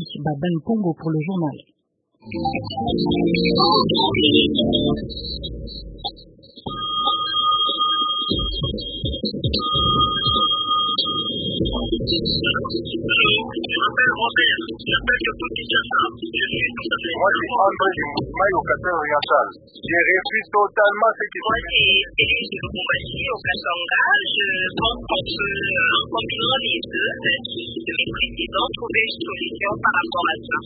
Merci. Baban Congo pour le journal. Moi, c'est André du mouvement locateur oriental. J'ai refusé totalement ce qui se fait. Et je suis au Katanga. Je pense qu'on peut, en combinant les deux, de mes présidents, trouver une solution par rapport à ça.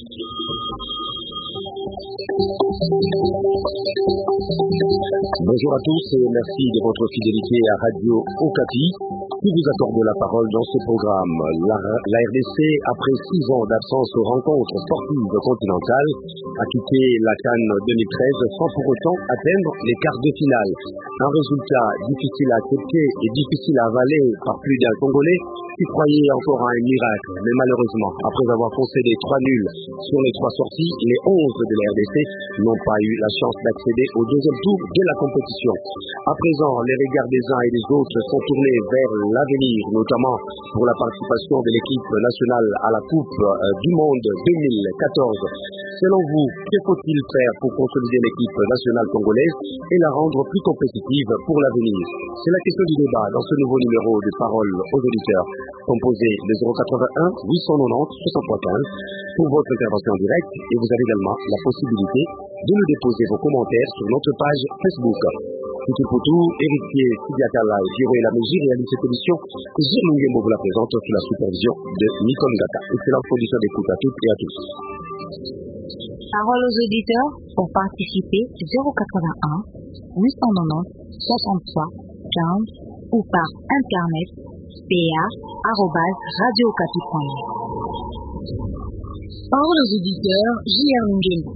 Bonjour à tous et merci de votre fidélité à Radio Okapi qui vous accorde la parole dans ce programme. La RDC, après 6 ans d'absence aux rencontres sportives continentales, a quitté la CAN 2013 sans pour autant atteindre les quarts de finale. Un résultat difficile à accepter et difficile à avaler par plus d'un Congolais qui croyait encore à un miracle. Mais malheureusement, après avoir concédé 3 nuls sur les 3 sorties, les 11 de la RDC n'ont pas eu la chance d'accéder au deuxième tour de la compétition. À présent, les regards des uns et des autres sont tournés vers l'avenir, notamment pour la participation de l'équipe nationale à la Coupe du Monde 2014. Selon vous, que faut-il faire pour consolider l'équipe nationale congolaise et la rendre plus compétitive pour l'avenir? C'est la question du débat dans ce nouveau numéro de Parole aux auditeurs, composé de 081 890 6315 pour votre intervention en direct, et vous avez également la possibilité de nous déposer vos commentaires sur notre page Facebook. Tutu Poutou, héritier Sidiakala et Giro et la Mégie réalisent cette émission. Zirungembo vous la présente sous la supervision de Nikon Gata. Excellente condition d'écoute à toutes et à tous. Parole aux auditeurs pour participer 081 890 63 15 ou par internet pa@radiocapi.net. Parole aux auditeurs JR Ngembo.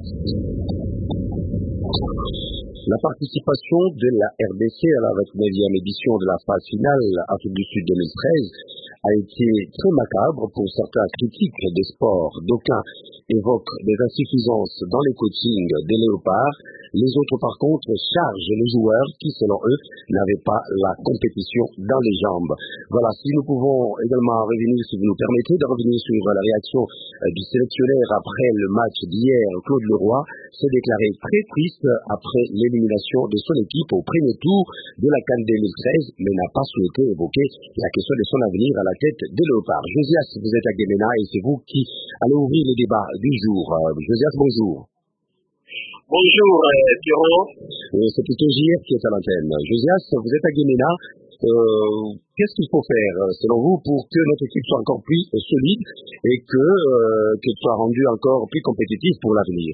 La participation de la RDC à la 29e édition de la phase finale Afrique du Sud 2013 a été très macabre pour certains critiques des sports. D'aucuns évoquent des insuffisances dans les coachings des léopards. Les autres, par contre, chargent les joueurs qui, selon eux, n'avaient pas la compétition dans les jambes. Voilà, si nous pouvons également revenir, si vous nous permettez de revenir sur la réaction du sélectionneur après le match d'hier, Claude Leroy s'est déclaré très triste après l'élimination de son équipe au premier tour de la CAN 2013, mais n'a pas souhaité évoquer la question de son avenir à la tête des léopards. Josias, vous êtes à Guémena et c'est vous qui allez ouvrir le débat du jour. Josias, bonjour. Bonjour, Pierrot. C'est plutôt JR qui est à l'antenne. Josias, vous êtes à Guémena. Qu'est-ce qu'il faut faire, selon vous, pour que notre équipe soit encore plus solide et qu'elle soit rendue encore plus compétitive pour l'avenir?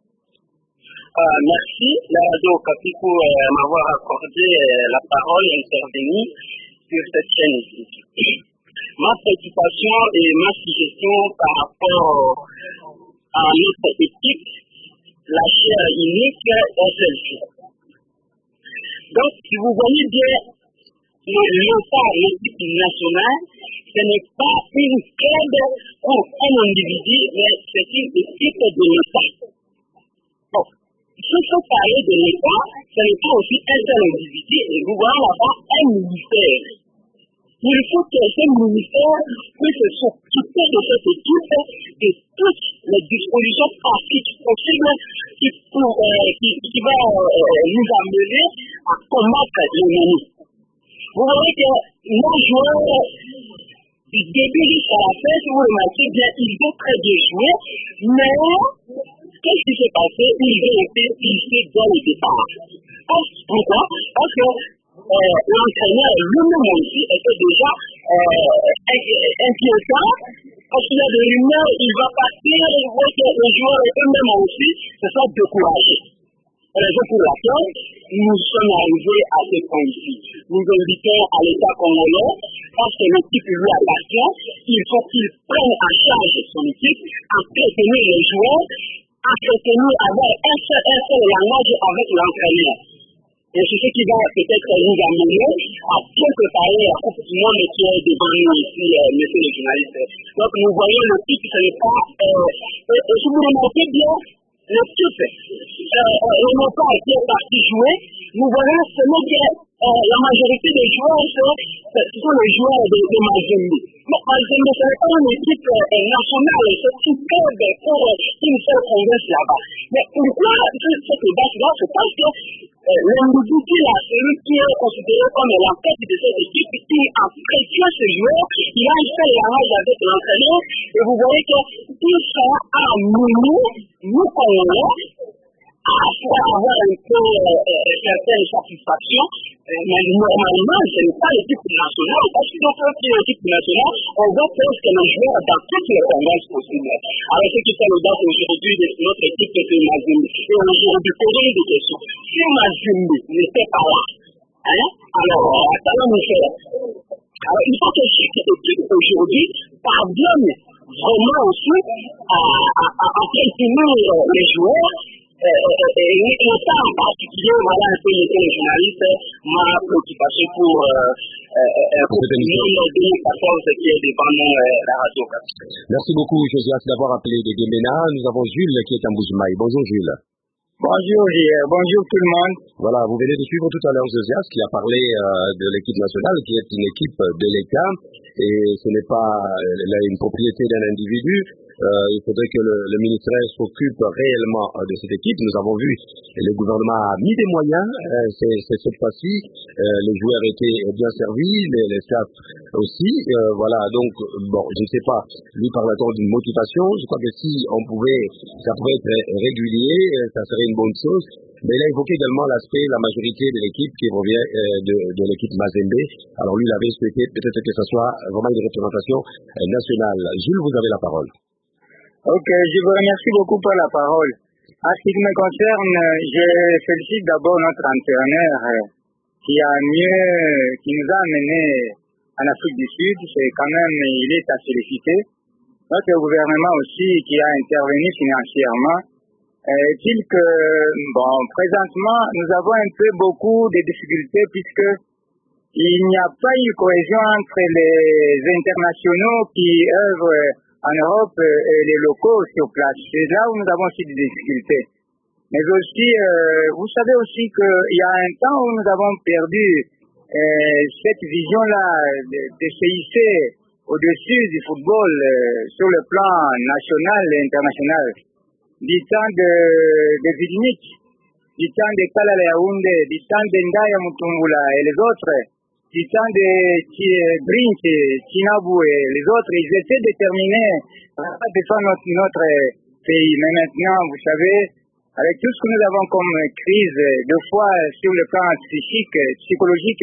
Merci, la radio Okapi, pour m'avoir accordé la parole et intervenir sur cette chaîne. Ma préoccupation et ma suggestion par rapport à notre équipe, la chair unique d'un seul jour. Donc, si vous voyez bien, l'équipe nationale, ce n'est pas une club pour un individu, mais c'est une équipe de l'État. Bon, s'il faut parler de l'État, ce n'est pas aussi un seul individu, et vous voyez là-bas un ministère. Il faut que ce ministère puisse s'occuper de cette équipe de toutes les dispositions pratiques possibles qui vont nous amener à combattre l'ennemi. Vous voyez que nos joueurs, du début jusqu'à la fin, si vous remarquez bien, ils ont très bien joué, mais qu'est-ce qui s'est passé? Ils ont été pissés dès le départ. Pourquoi? Parce que l'entraîneur lui-même aussi était déjà inquiétant, parce qu'il y a des rumeurs, il va partir, il voit que les joueurs eux-mêmes aussi se sont découragés. Raison pour laquelle nous sommes arrivés à ce point-ci. Nous invitons à l'État congolais, parce que l'équipe lui appartient, il faut qu'il prenne en charge son équipe, entretenir les joueurs, entretenir, avoir un seul langage avec l'entraîneur. Et c'est ce qui va peut-être nous amener à bien préparer la Coupe du Monde qui est devant nous ici, monsieur le journaliste. Donc nous voyons le titre, ce n'est pas... si vous remarquez bien, le titre, on n'a pas été parti jouer, nous voyons seulement que la majorité des joueurs, ce sont les joueurs de Mazembe. Mais Mazembe, ce n'est pas une équipe nationale, c'est une club pour une seule congrès là-bas. Mais pourquoi cette débat-là? C'est parce que l'Indouti, là, celui qui est considéré comme la tête de cette équipe, qui a précieux ce joueur, il a un seul langage avec l'entraîneur, et vous voyez qu'ils sont à nous Congolais, à avoir un peu certaines satisfactions, mais normalement, ce n'est pas l'équipe nationale, parce que dans l'équipe nationale, on voit presque les joueurs dans toutes les congrès possibles. Alors, ce qui fait le date aujourd'hui de notre équipe, c'est Mazembe. Et aujourd'hui, posons des questions. Si Mazembe n'était pas là, alors, attendons nous faire. Alors, il faut que cette équipe aujourd'hui parvienne vraiment aussi à continuer les joueurs. Et ça en particulier, voilà un peu les journalistes, ma préoccupation pour le 2014 qui est devant la radio. Merci beaucoup, Josias, d'avoir appelé de Guémena. Nous avons Jules qui est à Mbujimaï. Bonjour, Jules. Bonjour, bonjour tout le monde. Voilà, vous venez de suivre tout à l'heure Josias qui a parlé de l'équipe nationale, qui est une équipe de l'État, et ce n'est pas une propriété d'un individu. Il faudrait que le ministère s'occupe réellement de cette équipe. Nous avons vu, le gouvernement a mis des moyens. C'est cette fois-ci, les joueurs étaient bien servis, les staff aussi. Voilà, donc, bon, je ne sais pas, lui parle-t-on d'une motivation. Je crois que si ça pouvait être régulier, ça serait une bonne chose. Mais il a évoqué également l'aspect, la majorité de l'équipe qui revient de l'équipe Mazembe. Alors lui, il avait souhaité peut-être que ce soit vraiment une représentation nationale. Jules, vous avez la parole. Ok, je vous remercie beaucoup pour la parole. En ce qui me concerne, je félicite d'abord notre entraîneur qui nous a amenés en Afrique du Sud. C'est quand même, il est à féliciter. Notre gouvernement aussi qui a intervenu financièrement. Est-il que, bon, présentement, nous avons un peu beaucoup de difficultés puisque il n'y a pas eu cohésion entre les internationaux qui œuvrent en Europe et les locaux sur place. C'est là où nous avons aussi des difficultés. Mais aussi, vous savez aussi qu'il y a un temps où nous avons perdu cette vision-là de se hisser au-dessus du football sur le plan national et international. Du temps de Vidnik, du temps de Kalala Yaoundé, du temps de Ndaya Mutumbula et les autres, du temps de Brink, Chinabou et les autres, ils essaient de terminer à défendre notre pays. Mais maintenant, vous savez, avec tout ce que nous avons comme crise, deux fois sur le plan psychologique,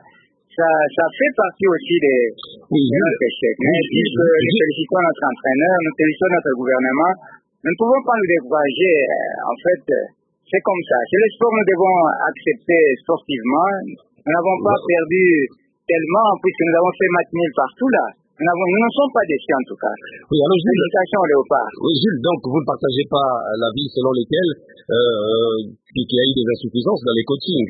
ça fait partie aussi de notre échec. Mais nous félicitons notre entraîneur, nous félicitons notre gouvernement. Nous ne pouvons pas nous décourager. En fait, c'est comme ça. C'est le sport que nous devons accepter sportivement. Nous n'avons pas perdu tellement puisque nous avons fait match nul partout là. Nous ne sommes pas déçus en tout cas. Oui, alors Jules, félicitations au Léopard. Oui, Jules, donc vous ne partagez pas l'avis selon lequel il y a eu des insuffisances dans les coachings.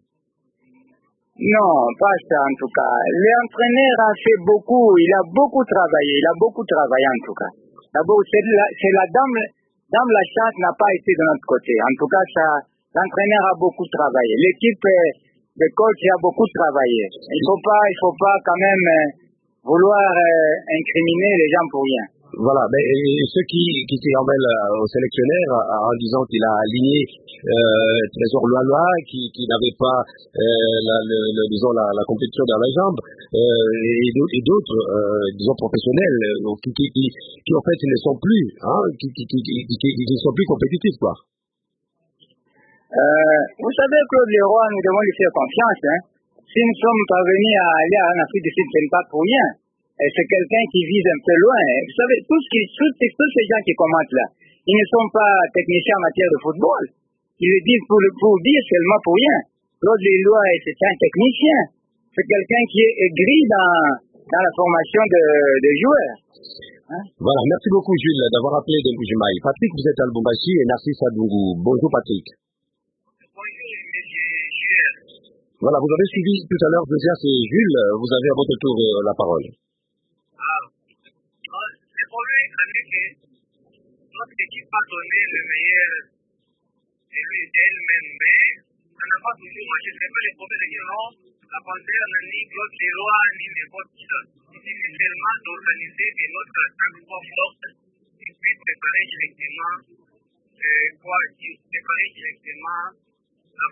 Non, pas ça en tout cas. L'entraîneur a fait beaucoup, il a beaucoup travaillé en tout cas. D'abord, c'est la dame la chance n'a pas été de notre côté. En tout cas, l'entraîneur a beaucoup travaillé. L'équipe de coach a beaucoup travaillé. Il faut pas quand même vouloir incriminer les gens pour rien. Voilà, mais ceux qui en mêlent au sélectionneur en disant qu'il a aligné Trésor Loaloa qui n'avait pas la compétition dans la jambe et d'autres disons professionnels qui en fait ne sont plus qui ne sont plus compétitifs quoi. Vous savez Claude Leroy, nous devons lui faire confiance Si nous sommes parvenus à aller en Afrique du Sud, ce n'est pas pour rien. C'est quelqu'un qui vise un peu loin. Vous savez, tous ces gens qui commentent là, ils ne sont pas techniciens en matière de football. Ils le disent pour dire seulement pour rien. Claude Leroy, c'est un technicien. C'est quelqu'un qui est aigri dans la formation de joueurs. Voilà, merci beaucoup Jules d'avoir appelé de Mbujimaï. Patrick, vous êtes à Lubumbashi et Narcisse Adungu. Bonjour Patrick. Voilà, vous avez suivi tout à l'heure Josias et Jules. Vous avez à votre tour la parole. Le problème, c'est que notre équipe a donné le meilleur d'elle-même, mais on n'a pas toujours, moi je ne sais pas les problèmes qui ont la concerne ni Claude Leroy ni les autres. Ici, c'est seulement d'organiser de notre attaque forte et puis préparer directement la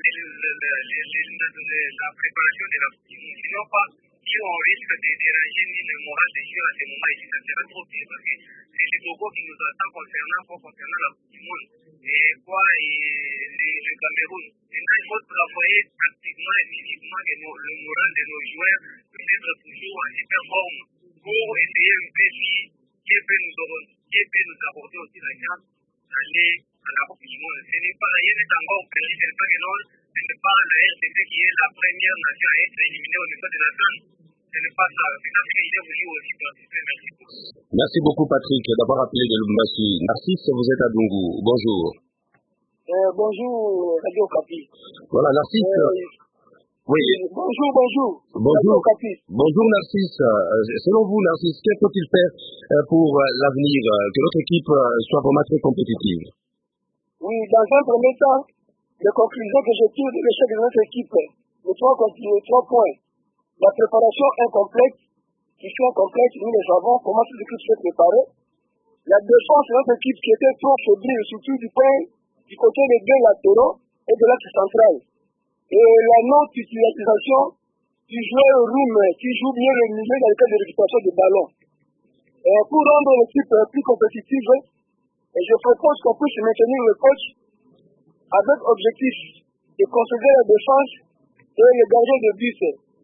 préparation de la coupe. Sinon pas, si on risque de déranger ni le moral des joueurs à ce moment ici, ça serait trop pire parce que c'est le Togo qui nous attend concernant la coupe du monde. Et le Cameroun. Maintenant, il faut travailler pratiquement et physiquement le moral de nos joueurs, peut-être toujours en super forme, pour essayer un peu qui peut nous apporter aussi la chance d'aller à la coupe du monde. Ce n'est pas la RDC, encore perdu, ce n'est pas que non, ce n'est pas la RDC qui est la première nation à être éliminée au niveau de la CAN. Ce n'est pas ça. C'est parce qu'il est voulu aussi participer. Merci beaucoup. Merci beaucoup Patrick d'avoir appelé de Lubumbashi. Narcisse, vous êtes à Dungu. Bonjour. Bonjour Radio Okapi. Voilà Narcisse. Oui. Bonjour. Bonjour Narcisse. Selon vous Narcisse, que faut-il faire pour l'avenir, que notre équipe soit vraiment très compétitive? Oui, dans un premier temps, les conclusions que je tire de l'échec de notre équipe, les trois points. La préparation incomplète, nous le savons, comment cette équipe s'est préparée. La défense de notre équipe qui était trop fébrile, surtout du côté des deux latéraux et de l'axe central. Et la non-utilisation du joueur Roum qui joue bien le milieu dans le cas de récupération de ballon. Pour rendre l'équipe plus compétitive, je propose qu'on puisse maintenir le coach avec objectif de consolider la défense et le gardien de but.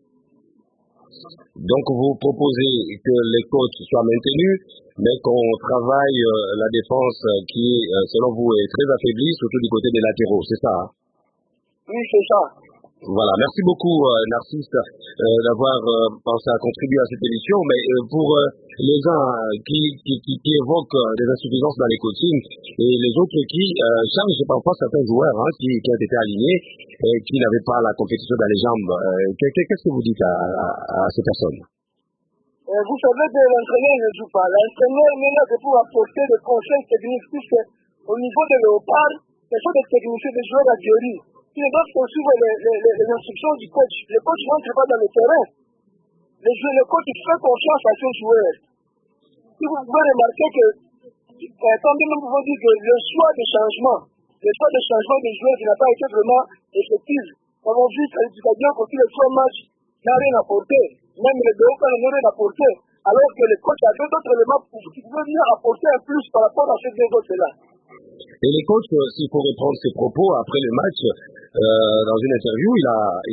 Donc vous proposez que les coachs soient maintenus, mais qu'on travaille la défense qui, selon vous, est très affaiblie, surtout du côté des latéraux, c'est ça? Oui, c'est ça. Voilà, merci beaucoup Narcisse d'avoir pensé à contribuer à cette émission, mais pour les uns qui évoquent des insuffisances dans les coachings et les autres qui changent parfois certains joueurs qui ont été alignés et qui n'avaient pas la compétition dans les jambes, qu'est-ce que vous dites à ces personnes? Vous savez que l'entraîneur ne joue pas. L'entraîneur est là pour apporter des conseils techniques, puisque au niveau de Léopard, ce sont des techniciens, des joueurs aguerris. Ils doivent suivre les instructions du coach. Le coach n'entre pas dans le terrain. Le coach fait confiance à ses joueurs. Si vous pouvez remarquer que, quand nous pouvons dire que le choix de changement des joueurs qui n'a pas été vraiment effectif. On a vu que l'éducation contre les 3 matchs n'a rien apporté. Même les deux n'a rien apporté. Alors que le coach avait d'autres éléments qui pouvaient venir apporter un plus par rapport à ces deux autres-là. Et les coachs, s'il faut reprendre ses propos après le match, dans une interview, il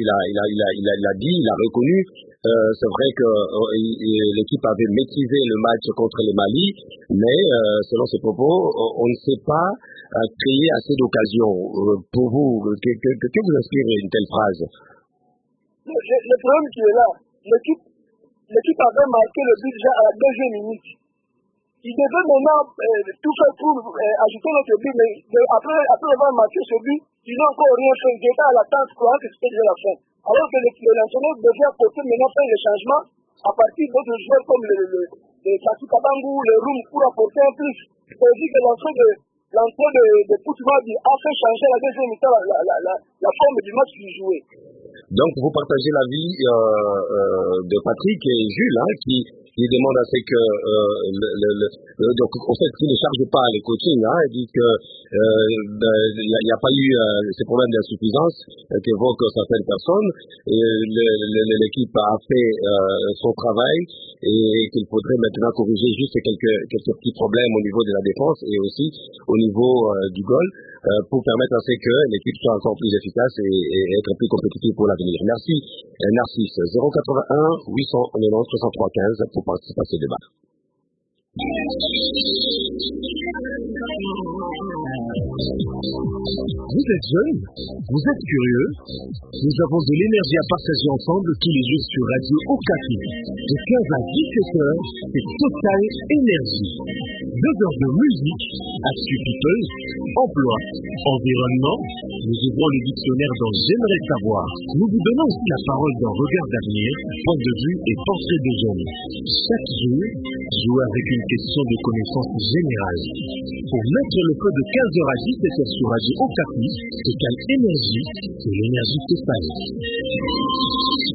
a dit, il a reconnu, c'est vrai que l'équipe avait maîtrisé le match contre le Mali, mais selon ses propos, on ne sait pas créer assez d'occasions. Pour vous, que vous inspire une telle phrase? Le problème qui est là, l'équipe avait marqué le but déjà à la 2e minute. Il devait maintenant tout faire pour ajouter notre but, mais après avoir marqué ce but, ils n'ont encore rien fait. Ils étaient à l'attente pour que c'était déjà la fin. Alors que l'entraîneur devait apporter maintenant faire les changements à partir d'autres joueurs comme le Sassou Kabangou, le Roum, pour apporter un plus. C'est-à-dire que l'entrée de Poutoumadi a fait changer la 2e mi-temps la forme du match qui jouait. Donc vous partagez l'avis de Patrick et Jules qui demandent à ce que donc en fait qui ne charge pas les coaching, il dit que il n'y a pas eu ces problèmes d'insuffisance qu'évoquent certaines personnes et l'équipe a fait son travail et qu'il faudrait maintenant corriger juste quelques petits problèmes au niveau de la défense et aussi au niveau du goal pour permettre à ce que l'équipe soit encore plus efficace et être plus compétitive pour l'avenir. Merci Narcisse. 081 890 63 15 pour participer à ce débat. Vous êtes jeune, vous êtes curieux, nous avons de l'énergie à partager ensemble tous les jours sur Radio Okapi. De 15 à 17 heures, c'est Total Énergie. 2 heures de musique, actu people, emploi, environnement. Nous ouvrons le dictionnaire dans J'aimerais savoir. Nous vous donnons aussi la parole dans Regard d'avenir, point de vue et portrait de jeunes. Chaque jour, jouez avec une question de connaissance générale. Pour mettre le feu de 15h à 17h sur Radio Okapi, Total Énergie, c'est l'énergie totale.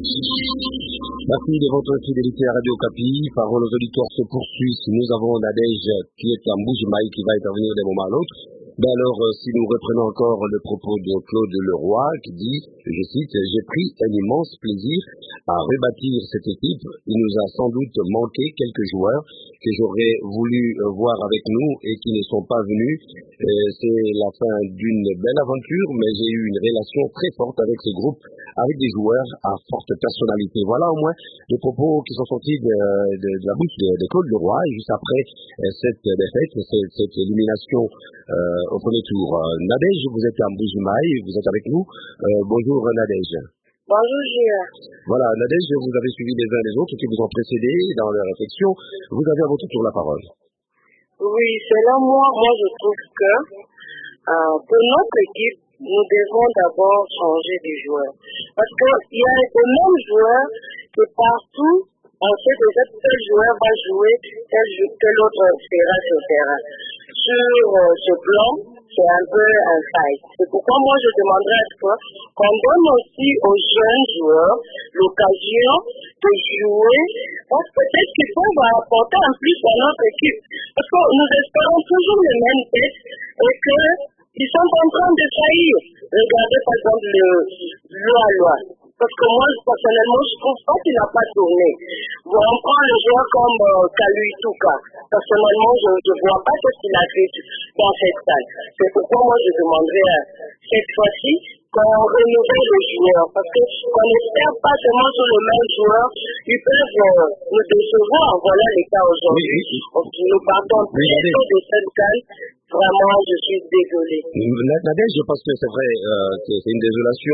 Merci de votre fidélité à Radio Okapi. Parole aux auditeurs se poursuit. Nous avons Nadège qui est à Mboujimaï qui va intervenir d'un moment à l'autre. Ben alors, si nous reprenons encore le propos de Claude Leroy qui dit, je cite, « J'ai pris un immense plaisir à rebâtir cette équipe. Il nous a sans doute manqué quelques joueurs que j'aurais voulu voir avec nous et qui ne sont pas venus. C'est la fin d'une belle aventure, mais j'ai eu une relation très forte avec ce groupe, avec des joueurs à forte personnalité. » Voilà au moins les propos qui sont sortis de la bouche de Claude Leroy, et juste après cette défaite, cette élimination au premier tour. Nadège, vous êtes à Mboujimaï, vous êtes avec nous. Bonjour Nadège. Bonjour Julien. Voilà, Nadège, vous avez suivi les uns les autres qui vous ont précédé dans la réflexion. Vous avez à votre tour la parole. Oui, selon moi, je trouve que pour notre équipe, nous devons d'abord changer de joueurs. Parce qu'il y a les mêmes joueurs que partout, on sait déjà que tel joueur va jouer, tel autre sera sur le terrain. Sur ce plan, c'est un peu un fight. C'est pourquoi moi je demanderais à ce qu'on donne aussi aux jeunes joueurs l'occasion de jouer, parce que peut-être qu'ils peuvent apporter en plus à notre équipe. Parce que nous espérons toujours les mêmes têtes et qu'ils sont en train de faillir. Regardez par exemple le Loa. Parce que moi, personnellement, je trouve pas qu'il n'a pas tourné. Bon, on prend le joueur comme Kaluituka. Personnellement, je ne vois pas ce qu'il a fait dans cette salle. C'est pourquoi moi, je demanderais cette fois-ci qu'on renouvelle les joueurs. Parce qu'on n'espère pas seulement sur le même joueur. Ils peuvent nous décevoir. Voilà les cas aujourd'hui. Oui. Nous partons bientôt de cette salle. Vraiment, je suis désolé. Nadège, je pense que c'est vrai, c'est une désolation,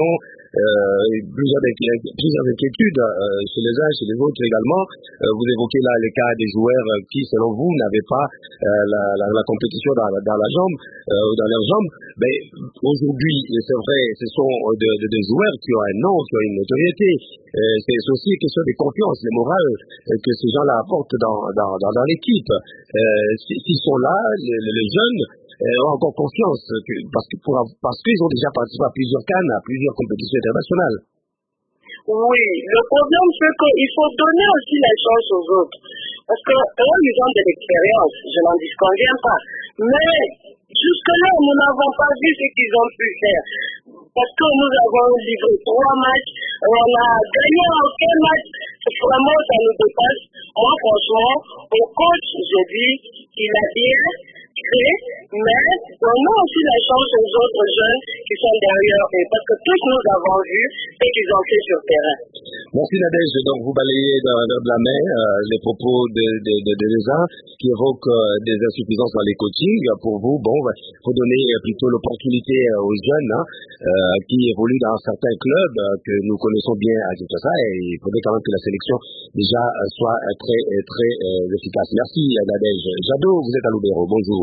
plusieurs inquiétudes chez les uns, chez les autres également. Vous évoquez là les cas des joueurs qui, selon vous, n'avaient pas la compétition dans la jambe, dans leurs jambes. Mais aujourd'hui, c'est vrai, ce sont des joueurs qui ont un nom, qui ont une notoriété. C'est aussi une question de confiance, de morale que ces gens-là apportent dans l'équipe. S'ils sont là, les jeunes ont encore confiance parce qu'ils ont déjà participé à plusieurs CAN, à plusieurs compétitions internationales. Oui, le problème c'est qu'il faut donner aussi la chance aux autres. Parce que eux, ils ont de l'expérience, je n'en disconviens pas. Mais jusque-là, nous n'avons pas vu ce qu'ils ont pu faire. Parce que nous avons livré 3 matchs, on a gagné aucun match. Vraiment, ça nous dépasse. Moi, franchement, au coach, je dis qu'il a bien fait, mais donnons aussi la chance aux autres jeunes qui sont derrière eux. Parce que tous nous avons vu ce qu'ils ont fait sur le terrain. Merci Nadège, donc vous balayez de la main les propos des uns qui évoquent des insuffisances dans les coachings. Pour vous, il faut donner plutôt l'opportunité aux jeunes qui évoluent dans certains clubs que nous connaissons bien à Kinshasa, et il faudrait quand même que la sélection déjà soit très efficace. Merci Nadège. Jado, vous êtes à Lubero, bonjour.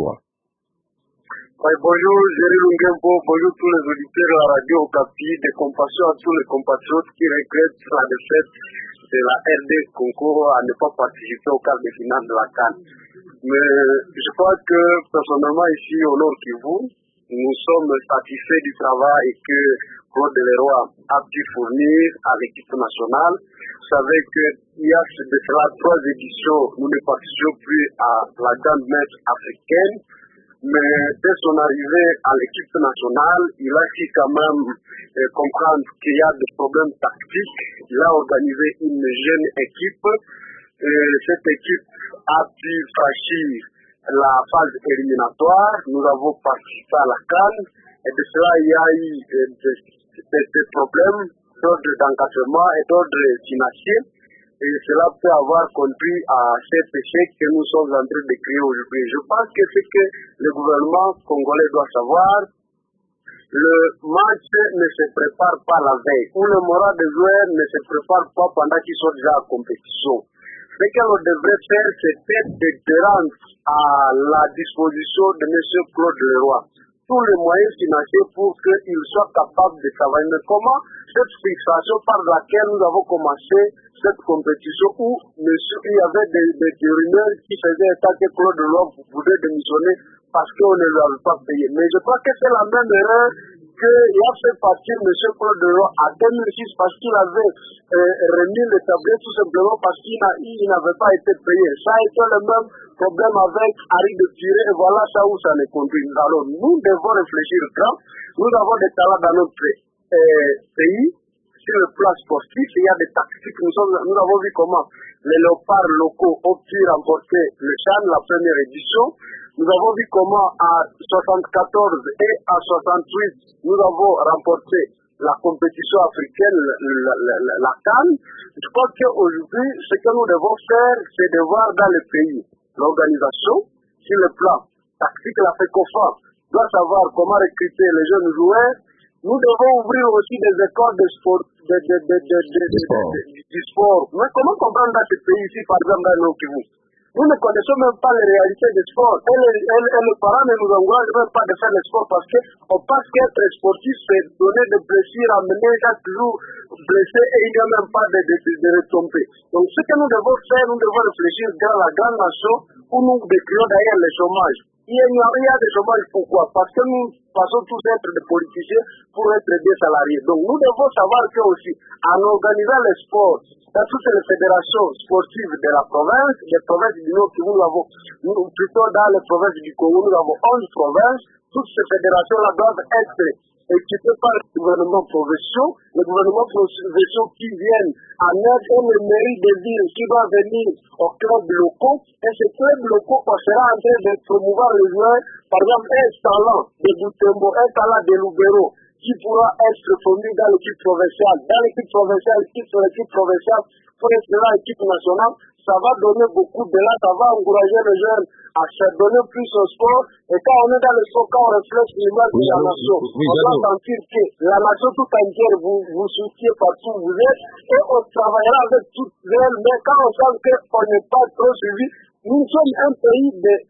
Bonjour, Jerry Lungempo, bonjour tous les auditeurs de la radio Okapi, des compassions à tous les compatriotes qui regrettent la défaite de la RD Concours à ne pas participer au quart de finale de la CAN. Mais je crois que personnellement ici au Nord Kivu, nous sommes satisfaits du travail que Claude Leroy a pu fournir à l'équipe nationale. Vous savez qu'il y a de cela 3 éditions, nous ne participons plus à la grande messe africaine. Mais dès son arrivée à l'équipe nationale, il a su quand même comprendre qu'il y a des problèmes tactiques. Il a organisé une jeune équipe. Et cette équipe a pu franchir la phase éliminatoire. Nous avons participé à la CAN. Et de cela, il y a eu des problèmes d'ordre d'encadrement et d'ordre financier. Et cela peut avoir conduit à cet échec que nous sommes en train de créer aujourd'hui. Je pense que ce que le gouvernement congolais doit savoir, le match ne se prépare pas la veille, ou le moral des joueurs ne se prépare pas pendant qu'ils sont déjà en compétition. Ce que l'on devrait faire, c'est peut-être de rendre à la disposition de M. Claude Leroy tous les moyens financiers pour qu'il soit capable de travailler. Mais comment cette fixation par laquelle nous avons commencé cette compétition où il y avait des rumeurs qui faisaient état que Claude Leroy voulait démissionner parce qu'on ne lui avait pas payé. Mais je crois que c'est la même erreur qu'il a fait partir M. Claude Delors à 2006 parce qu'il avait remis le tablette tout simplement parce qu'il n'avait pas été payé. Ça a été le même problème avec Harry de Tiré et voilà ça où ça les conduit. Alors nous devons réfléchir quand nous avons des talents dans notre pays. Sur le plan sportif, il y a des tactiques. Nous avons vu comment les léopards locaux ont pu remporter le CHAN, la première édition. Nous avons vu comment à 74 et à 68, nous avons remporté la compétition africaine, la CAN. Je crois qu'aujourd'hui, ce que nous devons faire, c'est de voir dans le pays l'organisation, sur le plan tactique, la FECOFA doit savoir comment recruter les jeunes joueurs. Nous devons ouvrir aussi des écoles de sport, du sport. Mais comment comprendre dans ce pays ici, par exemple, dans nos Kivu? Nous ne connaissons même pas les réalités du sport. Et les parents ne nous encouragent même pas de faire le sport parce qu'on pense qu'être sportif, c'est donner des blessures, amener chaque jour blessé et il n'y a même pas de retomber. Donc ce que nous devons faire, nous devons réfléchir dans la grande nation où nous décrions d'ailleurs le chômage. Il y a des chômages, pourquoi? Parce que nous passons tous être des politiciens pour être des salariés. Donc nous devons savoir que aussi, en organisant le sport, dans toutes les fédérations sportives de la province, les provinces du Nord, plutôt dans les provinces du Congo, nous avons 11 provinces, toutes ces fédérations-là doivent être équipées par les gouvernements provinciaux, les gouvernements provinciaux qui viennent en aide et les mairies des villes qui doivent venir aux clubs locaux, et ces clubs locaux, on sera en train de promouvoir les joueurs, par exemple, un talent de Butembo, un talent de Lubero, qui pourra être fourni dans l'équipe provinciale. Dans l'équipe provinciale, pour être dans l'équipe nationale, ça va donner beaucoup de là, ça va encourager les jeunes à se donner plus au sport. Et quand on est dans le sport, quand on reflète l'image de la nation, on doit sentir que la nation tout entière vous soutient partout où vous êtes et on travaillera avec toutes elles. Mais quand on sent qu'on n'est pas trop suivi, nous sommes un pays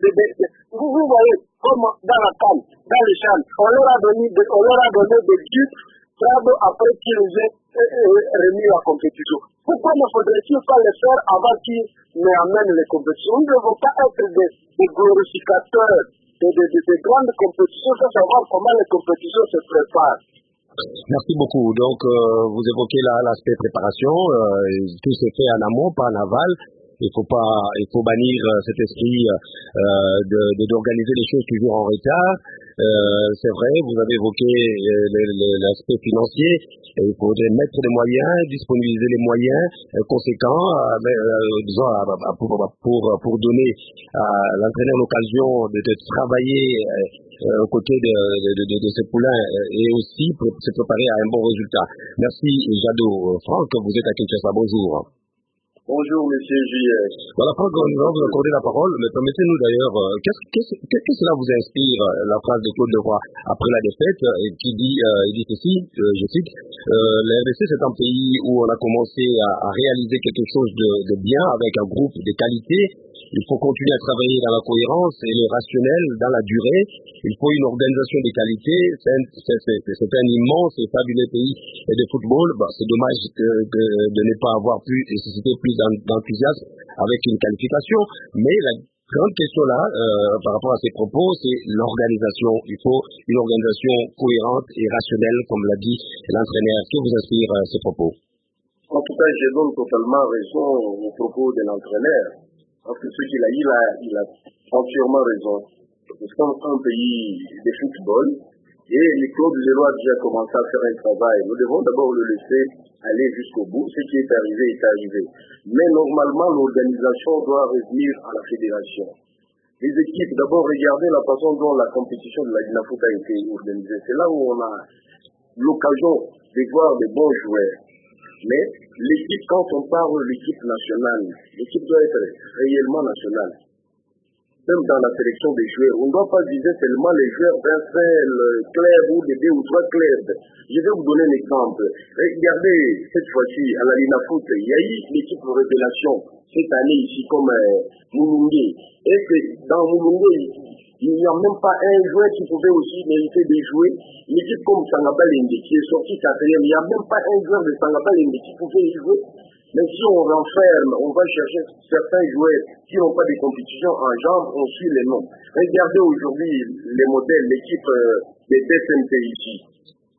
vous voyez, comme dans la canne, dans les champs, on leur a donné des titres après qu'ils aient remis la compétition. Pourquoi ne faudrait-il pas le faire avant qu'ils n'amènent les compétitions? Nous ne devons pas être des glorificateurs de grandes compétitions sans savoir comment les compétitions se préparent. Merci beaucoup. Donc, vous évoquez l'aspect préparation. Tout se fait en amont, pas en aval. Il faut bannir cet esprit d'organiser les choses toujours en retard. C'est vrai, vous avez évoqué l'aspect financier. Il faudrait mettre des moyens, disponibiliser les moyens conséquents, disons, pour donner à l'entraîneur l'occasion de travailler aux côtés de ces poulains et aussi pour se préparer à un bon résultat. Merci Jadot. Franck, vous êtes à Kinshasa. Bonjour. Bonjour, monsieur J.S. Voilà, Franck, on va vous accorder la parole, mais permettez-nous d'ailleurs, qu'est-ce que cela vous inspire, la phrase de Claude Leroy après la défaite, qui dit ceci, je cite, la RDC c'est un pays où on a commencé à réaliser quelque chose de bien avec un groupe de qualité. Il faut continuer à travailler dans la cohérence et le rationnel, dans la durée. Il faut une organisation de qualité. C'est un immense et fabuleux pays de football. C'est dommage de ne pas avoir pu susciter plus d'enthousiasme avec une qualification. Mais la grande question là, par rapport à ces propos, c'est l'organisation. Il faut une organisation cohérente et rationnelle, comme l'a dit l'entraîneur. Que vous inspire ces propos? En tout cas, je donne totalement raison aux propos de l'entraîneur. Parce que ce qu'il a dit là, il a entièrement raison. Nous sommes un pays de football et Claude Leroy a déjà commencé à faire un travail. Nous devons d'abord le laisser aller jusqu'au bout. Ce qui est arrivé est arrivé. Mais normalement, l'organisation doit revenir à la fédération. Les équipes, d'abord, regardez la façon dont la compétition de la Dinafoot a été organisée. C'est là où on a l'occasion de voir des bons joueurs. Mais l'équipe, quand on parle de l'équipe nationale, l'équipe doit être réellement nationale. Même dans la sélection des joueurs, on ne doit pas viser seulement les joueurs d'un seul club ou de 2 ou 3 clubs. Je vais vous donner un exemple. Regardez, cette fois-ci, à la Dinafoot, il y a eu l'équipe de révélation cette année ici comme Mulungue. Et que dans Mulungue, il n'y a même pas un joueur qui pouvait aussi mériter de jouer. Une équipe comme Sangaba Lende qui est sorti 4e, il n'y a même pas un joueur de Sangaba Lende qui pouvait y jouer. Mais si on renferme, on va chercher certains joueurs qui n'ont pas de compétition en jambes, on suit les noms. Regardez aujourd'hui les modèles, l'équipe des DSMP ici.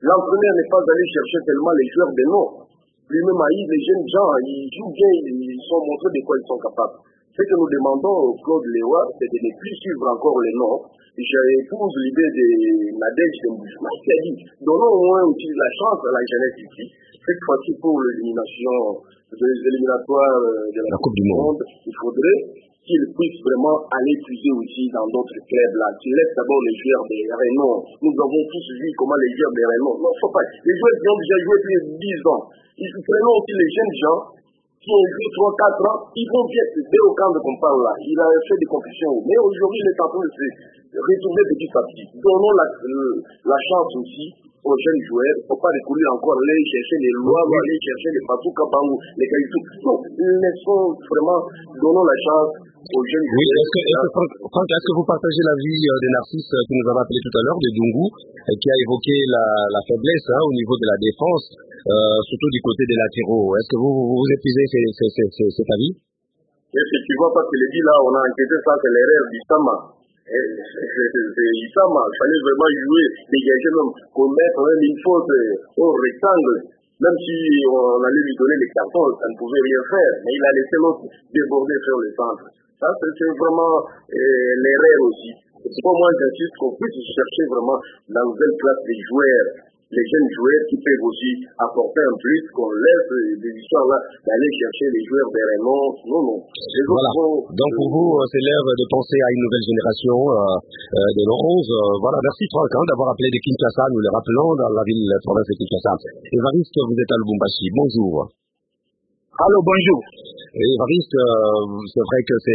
L'entraîneur n'est pas allé chercher tellement les joueurs de nom. Lui-même a eu les jeunes gens, ils jouent bien, ils sont montrés de quoi ils sont capables. Ce que nous demandons au Claude Léois, c'est de ne plus suivre encore les noms. J'épouse l'idée de Nadège Mbouchma qui a dit, donnons au moins aussi la chance à la jeunesse ici. Cette fois-ci pour l'élimination des éliminatoires de la Coupe du Monde, il faudrait qu'il puisse vraiment aller puiser aussi dans d'autres clubs là, qu'il laisse d'abord les joueurs des Renault. Nous avons tous vu comment les joueurs des Renault. Non, faut pas. Les joueurs qui ont déjà joué plus de 10 ans. Prenons aussi les jeunes gens qui ont joué 3-4 ans, ils vont bien dès au camp de qu'on parle là. Il a fait des compétitions. Mais aujourd'hui, il est en train de se retourner petit à petit. Donnons la chance aussi aux jeunes joueurs. Il ne faut pas recourir encore aller chercher les lois, aller chercher les Fatou Kabangou, les Kaïtou. Non, laissons vraiment, donnons la chance aux jeunes joueurs. Oui, Franck, est-ce que vous partagez l'avis de Narcisse qui nous avait appelé tout à l'heure, de Dungu, qui a évoqué la faiblesse au niveau de la défense, surtout du côté des latéraux. Est-ce que vous épuisez cet avis? Effectivement, parce qu'il est dit là, on a enquêté ça, c'est l'erreur d'Issama. C'est Issama, il fallait vraiment jouer, dégager même, commettre même une faute au rectangle. Même si on allait lui donner les cartons, ça ne pouvait rien faire. Mais il a laissé l'autre déborder sur le centre. Ça, c'est vraiment l'erreur aussi. C'est pour moi, j'insiste qu'on puisse chercher vraiment la nouvelle classe des joueurs. Les jeunes joueurs qui peuvent aussi apporter un plus, qu'on laisse des histoires là d'aller chercher les joueurs des Raymond. Non. Voilà. Donc pour vous, c'est l'heure de penser à une nouvelle génération de l'an 11. Voilà, merci Franck d'avoir appelé de Kinshasa, nous le rappelons, dans la ville de province de Kinshasa. Évariste, vous êtes à Lubumbashi. Bonjour. Allô, bonjour. Évariste, c'est vrai que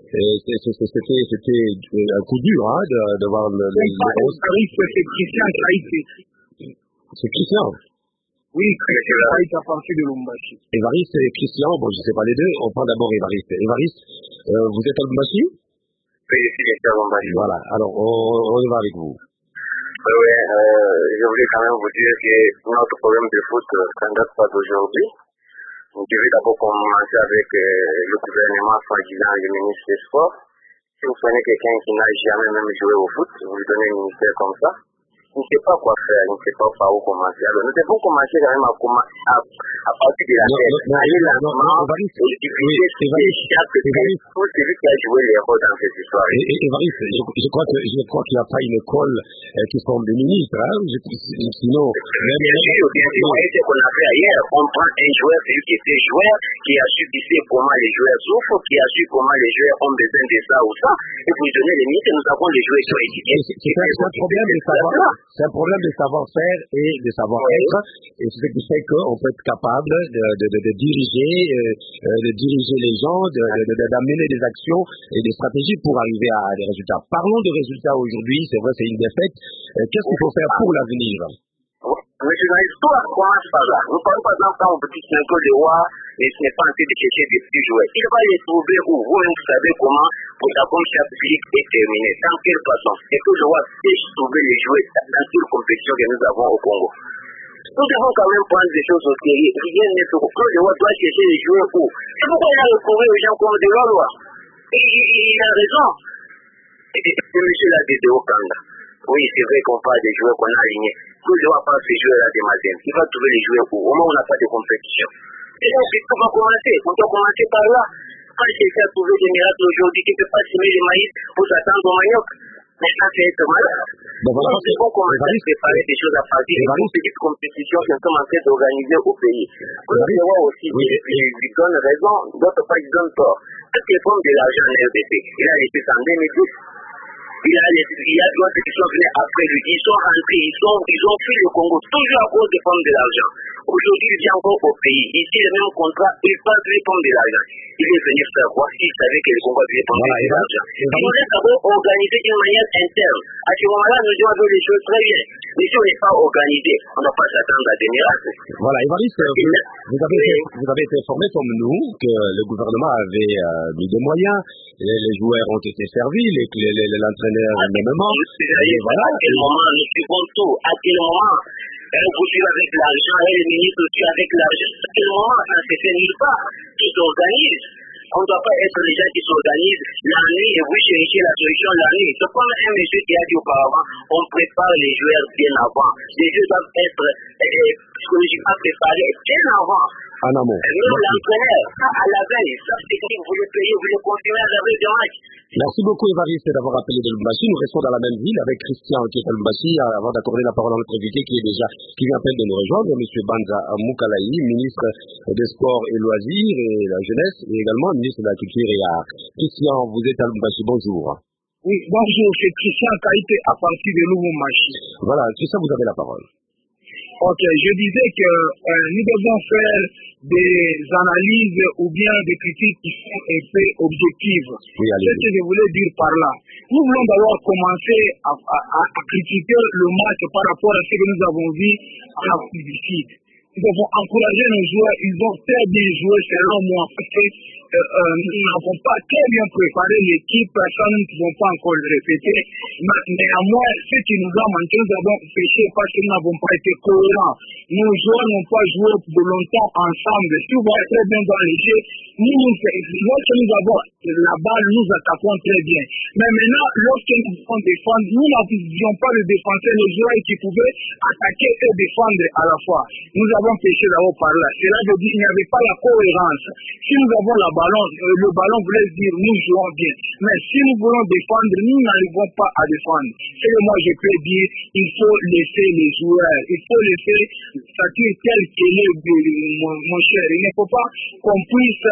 c'était un coup dur de voir le 11. C'est Christian Traïté. C'est Christian. Oui, Christian Traïté à partir de Lubumbashi. Évariste et Christian, bon, je ne sais pas les deux, on prend d'abord Évariste. Évariste, vous êtes à Lubumbashi? Oui, je suis à Lubumbashi. Voilà, alors on y va avec vous. Oui, je voulais quand même vous dire que notre problème de foot, ça ne date pas d'aujourd'hui. Je vais d'abord commencer avec le gouvernement, soi-disant le ministre des Sports. Si vous prenez quelqu'un qui n'a jamais même joué au foot, vous lui donnez un ministère comme ça, il ne sait pas quoi faire, il ne sait pas par où commencer. Alors nous devons commencer quand même à partir de la tête. Aller lentement et diffuser pour celui qui a joué les rôles dans cette histoire. Évariste, je crois qu'il n'y a pas une école qui forme des ministres, sinon... Bien sûr, ce qu'on a fait ailleurs, on prend un joueur, celui qui était joueur, qui a su disser comment les joueurs souffrent, qui a su comment les joueurs ont besoin de ça ou ça, et pour lui donner les ministres, nous avons les joueurs qui sont étudiés. C'est un problème de savoir-faire et de savoir-être, et c'est ce qui fait qu'on peut être capable de diriger les gens, d'amener des actions et des stratégies pour arriver à des résultats. Parlons de résultats aujourd'hui, c'est vrai, c'est une défaite. Qu'est-ce qu'il faut faire pour l'avenir? Monsieur l'histoire commence par là. Nous parlons par exemple quand on dit que c'est un peu le roi, et ce n'est pas en train de chercher des petits joueurs. Il va les trouver où vous savez comment pour la chaque public est terminée. Dans quelle façon? Et que le roi puisse trouver les joueurs dans toute compétition que nous avons au Congo. Nous devons quand même prendre des choses au sérieux. Rien n'est fait. Le roi doit chercher les joueurs où. C'est pourquoi il a retrouvé les gens comme des lois. Et il a raison. Et monsieur l'a dit de Okanda. Oui, c'est vrai qu'on parle des joueurs qu'on a alignés. Tout le monde parle ces joueurs-là des matins. Il va trouver les joueurs où. Au moins, on n'a pas de compétition. Et donc, on va commencer. On doit commencer par là. Quand quelqu'un a trouvé des miracles aujourd'hui, qui ne peut pas semer le maïs pour s'attendre au manioc. Mais ça, c'est être malade. Donc, il faut commencer à préparer des choses à partir de petites compétitions que nous sommes en train d'organiser au pays. Vous allez voir aussi, il lui donne raison, d'autres pas, il donne tort. Toutes les formes de l'argent en RDC, il a laissé ça en 2010. Il y a d'autres qui sont venus après lui. Ils sont rentrés, ils ont fui le Congo, toujours à cause des pommes de l'argent. Aujourd'hui, il vient encore au pays. Ici, le même contrat, il passe les pommes de l'argent. Il est venu faire voir s'il savait que le Congo avait pommes de l'argent. Il faudrait d'abord organiser d'une manière interne. À ce moment-là, nous devons faire les choses très bien. Mais si on n'est pas organisé, on ne va pas s'attendre à des miracles. Voilà, Évariste, vous avez été informé comme nous que le gouvernement avait mis des moyens, les joueurs ont été servis, l'entraîneur énormément. Voilà. À quel moment nous suivons tout? À quel moment vous suivez avec l'argent et les ministres suivent avec l'argent? À quel moment ça se fait nulle part? Tout s'organise. On ne doit pas être les gens qui s'organisent la nuit et vous cherchez la solution la nuit. C'est comme un monsieur qui a dit auparavant, on prépare les joueurs bien avant. Les joueurs doivent être psychologiquement préparés bien avant. En amont. Même l'entraîneur, à la veille, ça c'est que vous le payez, vous le continuez à rêver de match. Merci beaucoup Évariste d'avoir appelé de Lubumbashi. Nous restons dans la même ville avec Christian qui est à Lubumbashi avant d'accorder la parole à notre invité qui vient à peine de nous rejoindre, M. Banza Mukalayi, ministre des Sports et Loisirs et la Jeunesse et également ministre de la Culture et Arts. Christian, vous êtes à Lubumbashi, bonjour. Oui, bonjour, c'est Christian Kaïté à partir de Lubumbashi. Voilà, Christian, vous avez la parole. Ok, je disais que nous devons faire des analyses ou bien des critiques qui sont un peu objectives. Oui, ce que je voulais dire par là. Nous voulons d'abord commencer à critiquer le match par rapport à ce que nous avons vu en Afrique du Sud. Nous devons encourager nos joueurs, ils ont très bien joué selon moi, parce que nous n'avons pas très bien préparé l'équipe, ça nous ne pouvons pas encore le répéter. Néanmoins, ce qui nous a manqué, nous avons péché parce que nous n'avons pas été cohérents. Nos joueurs n'ont pas joué de longtemps ensemble. Si vous voyez très bien dans les jeux, lorsque nous avons la balle, nous attaquons très bien. Mais maintenant, lorsque nous devons défendre, nous n'avions pas de défenseur, les joueurs qui pouvaient attaquer et défendre à la fois. Nous avons péché d'abord par là. Cela veut dire qu'il n'y avait pas la cohérence. Si nous avons le ballon voulait dire nous jouons bien. Mais si nous voulons défendre, nous n'arrivons pas à défendre. C'est que moi je peux dire, il faut laisser les joueurs, il faut laisser le statut tel qu'il est, mon cher. Il ne faut pas qu'on puisse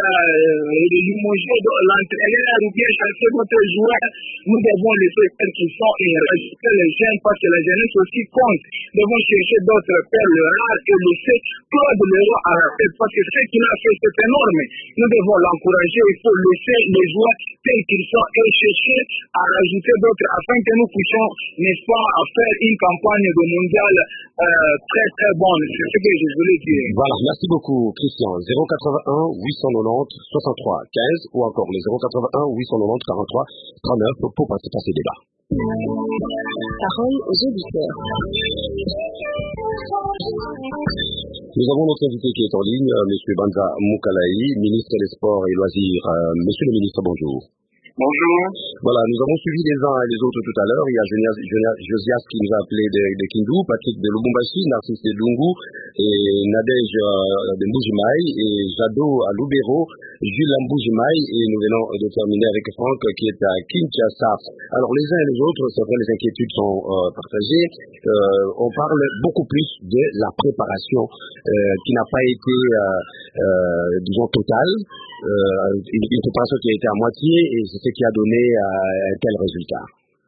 limoger l'entraîneur ou bien chasser notre joueur. Nous devons laisser tels qu'ils sont et rajouter les jeunes parce que la jeunesse aussi compte. Nous devons chercher d'autres perles rares et laisser Claude Leroy à la tête parce que ce qu'il a fait c'est énorme. Nous devons l'encourager, il faut laisser les joueurs tels qu'ils sont et chercher à rajouter d'autres afin que nous puissions, n'est-ce pas, faire une campagne de mondial très très bonne. C'est ce que je voulais dire. Voilà, merci beaucoup Christian. 081 890 63 15 ou encore le 081 890 43 39 pour passer par ces débats. Parole aux auditeurs. Nous avons notre invité qui est en ligne, M. Banza Mukalayi, ministre des Sports et Loisirs. Monsieur le ministre, bonjour. Bonjour. Voilà, nous avons suivi les uns et les autres tout à l'heure. Il y a Josias qui nous a appelé de Kindu, Patrick de Lubumbashi, Narcisse de Lungu, et Nadège de Mbujimaï, et Jado à Lubero, Jules à Mbujimaï, et nous venons de terminer avec Franck qui est à Kinshasa. Alors les uns et les autres, c'est vrai, les inquiétudes sont partagées. On parle beaucoup plus de la préparation qui n'a pas été, disons, totale. Une préparation qui a été à moitié et c'est ce qui a donné un tel résultat.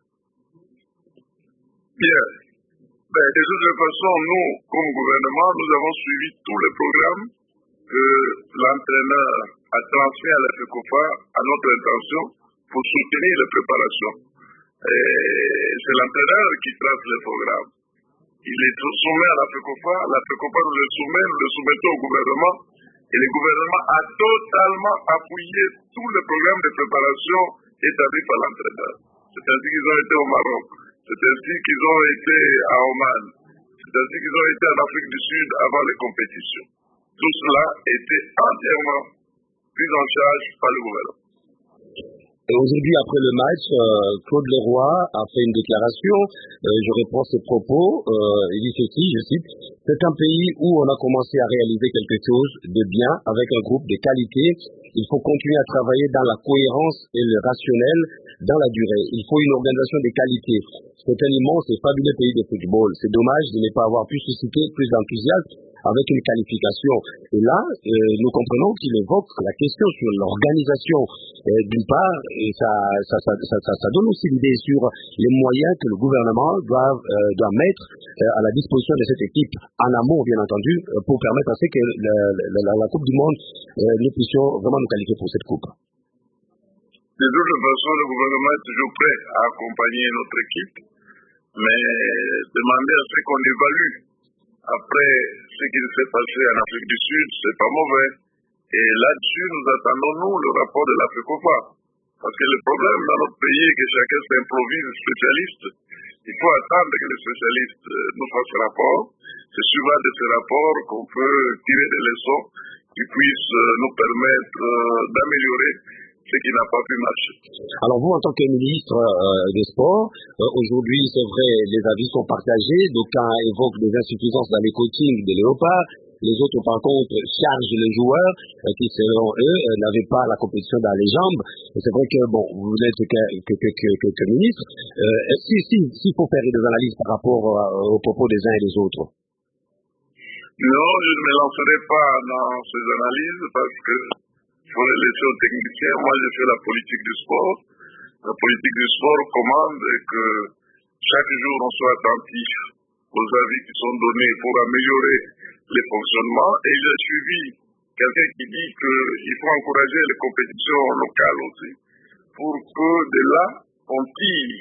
Bien. De toute façon, nous, comme gouvernement, nous avons suivi tous les programmes que l'entraîneur a transmis à la FECOFA à notre intention pour soutenir les préparations. C'est l'entraîneur qui trace les programmes. Il est soumis à la FECOFA nous le soumet, nous le soumettons au gouvernement. Et le gouvernement a totalement appuyé tous les programmes de préparation établis par l'entraîneur. C'est ainsi qu'ils ont été au Maroc, c'est ainsi qu'ils ont été à Oman, c'est ainsi qu'ils ont été en Afrique du Sud avant les compétitions. Tout cela était entièrement pris en charge par le gouvernement. Et aujourd'hui, après le match, Claude Leroy a fait une déclaration, je reprends ses propos, il dit ceci, je cite, « C'est un pays où on a commencé à réaliser quelque chose de bien avec un groupe de qualité. Il faut continuer à travailler dans la cohérence et le rationnel dans la durée. Il faut une organisation de qualité. C'est un immense et fabuleux pays de football. C'est dommage de ne pas avoir pu susciter plus d'enthousiasme avec une qualification. » Et là, nous comprenons qu'il évoque la question sur l'organisation. D'une part, et ça donne aussi l'idée sur les moyens que le gouvernement doit mettre à la disposition de cette équipe, en amont bien entendu, pour permettre à ce que la Coupe du Monde, nous puissions vraiment nous qualifier pour cette Coupe. De toute façon, le gouvernement est toujours prêt à accompagner notre équipe, mais demander à ce qu'on évalue après ce qui s'est passé en Afrique du Sud, c'est pas mauvais. Et là-dessus, nous attendons, nous, le rapport de la FECOFA. Parce que le problème dans notre pays est que chacun s'improvise spécialiste. Il faut attendre que les spécialistes nous fassent ce rapport. C'est suivant de ce rapport qu'on peut tirer des leçons qui puisse nous permettre d'améliorer ce qui n'a pas pu marcher. Alors vous, en tant que ministre des Sports, aujourd'hui, c'est vrai, les avis sont partagés. D'aucuns évoquent des insuffisances dans les coachings des léopards. Les autres, par contre, chargent les joueurs qui, selon eux, n'avaient pas la compétition dans les jambes. Et c'est vrai que, bon, vous n'êtes que ministre. S'il faut faire des analyses par rapport aux propos des uns et des autres. Non, je ne me lancerai pas dans ces analyses parce que faut les laisser aux techniciens. Moi, je fais la politique du sport. La politique du sport commande que chaque jour, on soit attentif aux avis qui sont donnés pour améliorer les fonctionnements. Et j'ai suivi quelqu'un qui dit qu'il faut encourager les compétitions locales aussi pour que de là, on tire,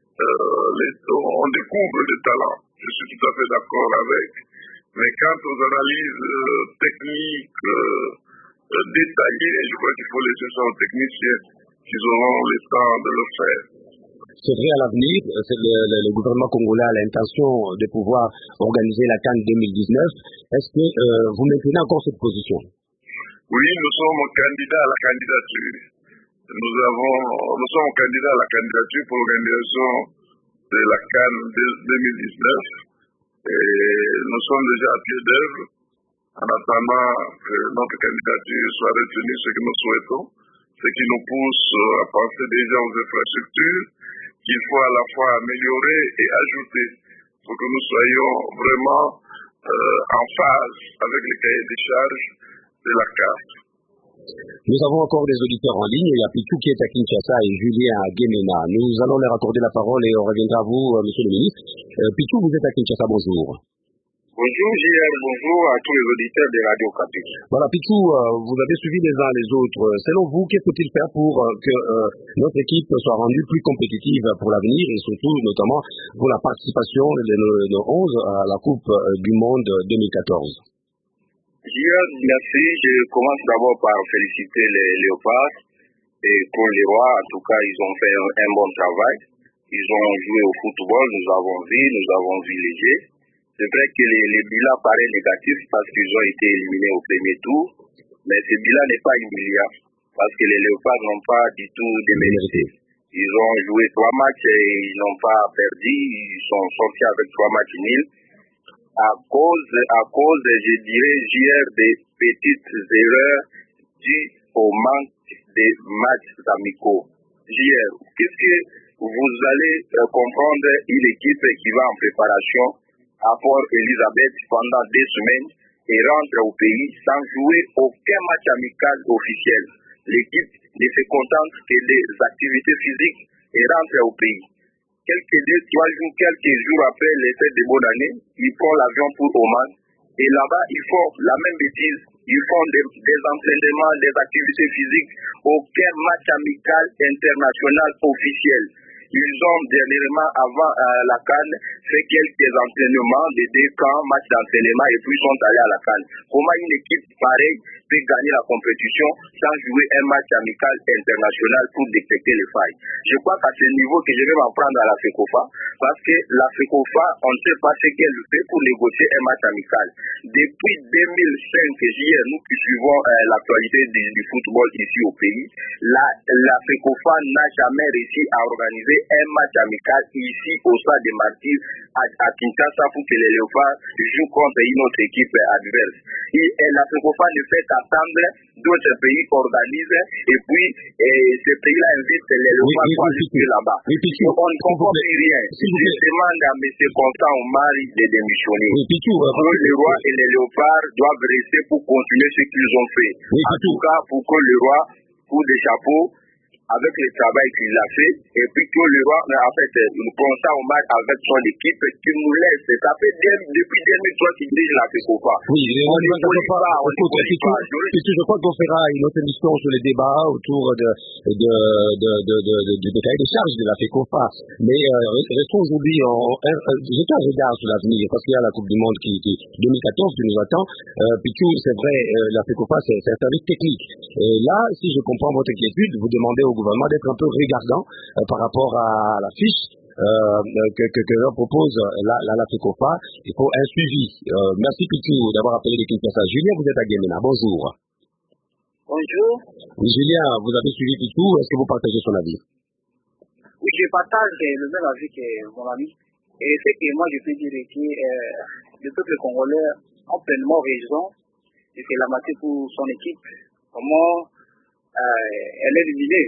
on découvre des talents. Je suis tout à fait d'accord avec. Mais quant aux analyses techniques, détaillées, je crois qu'il faut laisser ça aux techniciens qui auront le temps de le faire. C'est vrai, à l'avenir, le gouvernement congolais a l'intention de pouvoir organiser la CAN 2019. Est-ce que vous maintenez encore cette position? Oui, nous sommes candidats à la candidature. Nous sommes candidats à la candidature pour l'organisation de la CAN 2019. Et nous sommes déjà à pied d'œuvre en attendant que notre candidature soit retenue, ce que nous souhaitons, ce qui nous pousse à penser déjà aux infrastructures qu'il faut à la fois améliorer et ajouter pour que nous soyons vraiment en phase avec les cahiers des charges de la CAF. Nous avons encore des auditeurs en ligne. Il y a Pichou qui est à Kinshasa et Julien à Guémena. Nous allons leur accorder la parole et on reviendra à vous, monsieur le ministre. Pichou, vous êtes à Kinshasa, bonjour. Bonjour JR, bonjour à tous les auditeurs de Radio Okapi. Voilà, Pichou, vous avez suivi les uns les autres. Selon vous, qu'est-ce qu'il faut faire pour que notre équipe soit rendue plus compétitive pour l'avenir et surtout, notamment, pour la participation de nos 11 à la Coupe du Monde 2014? JR, merci. Je commence d'abord par féliciter les Léopards et pour les Rois. En tout cas, ils ont fait un bon travail. Ils ont joué au football, nous avons vu léger. C'est vrai que les bilans paraissent négatifs parce qu'ils ont été éliminés au premier tour, mais ce bilan n'est pas humiliant parce que les Léopards n'ont pas du tout démérité. Ils ont joué 3 matchs et ils n'ont pas perdu, ils sont sortis avec 3 matchs nuls. À cause, je dirais, JR, des petites erreurs dues au manque de matchs amicaux. JR, qu'est-ce que vous allez comprendre une équipe qui va en préparation à Port-Elizabeth pendant 2 semaines et rentre au pays sans jouer aucun match amical officiel. L'équipe ne se contente que des activités physiques et rentre au pays. Quelques jours après les fêtes de bonne année, ils prennent l'avion pour Oman et là-bas ils font la même bêtise. Ils font des entraînements, des activités physiques, aucun match amical international officiel. Ils ont dernièrement, avant la CAN, fait quelques entraînements de 2 camps, matchs d'entraînement et puis sont allés à la CAN. Comment une équipe pareille peut gagner la compétition sans jouer un match amical international pour détecter les failles? Je crois qu'à ce niveau que je vais m'en prendre à la FECOFA, parce que la FECOFA, on ne sait pas ce qu'elle fait pour négocier un match amical. Depuis 2005, JR, nous qui suivons l'actualité du football ici au pays, la FECOFA n'a jamais réussi à organiser un match amical ici au stade des Martyrs à Kinshasa pour que les Léopards jouent contre une autre équipe adverse. Et la FECOFA ne fait qu'attendre d'autres pays organisent et puis ces pays-là invitent les Léopards pour aller jouer là-bas. On ne comprend plus rien. Je demande à M. Constant Omar de démissionner. Le roi et les Léopards doivent rester pour continuer ce qu'ils ont fait. En tout cas, pour que le roi, pour des chapeaux, avec le travail qu'il a fait, et puis que le roi, en fait, nous prenons ça au match avec son équipe, qui nous laisse. Ça fait depuis 2003 qu'il dirige la FECOFA. Oui, on ne pas. Je crois qu'on fera une autre émission sur les débats autour de cahier des charges de la FECOFA. Mais restons aujourd'hui, jetons un regard sur l'avenir, parce qu'il y a la Coupe du Monde qui 2014 qui nous attend. Pichou, c'est vrai, la FECOFA, c'est un service technique. Et là, si je comprends votre inquiétude, vous demandez au gouvernement d'être un peu regardant par rapport à la fiche que l'on propose la FECOFA, il faut un suivi. Merci Pitou d'avoir appelé l'équipe Kinshasa. Julien, vous êtes à Guémena. Bonjour. Bonjour. Oui, Julien, vous avez suivi Pitou. Est-ce que vous partagez son avis? Oui, je partage le même avis que mon ami. Et c'est que moi, je peux dire que le peuple congolais a pleinement raison de se lamenter pour son équipe. Comment elle est éliminée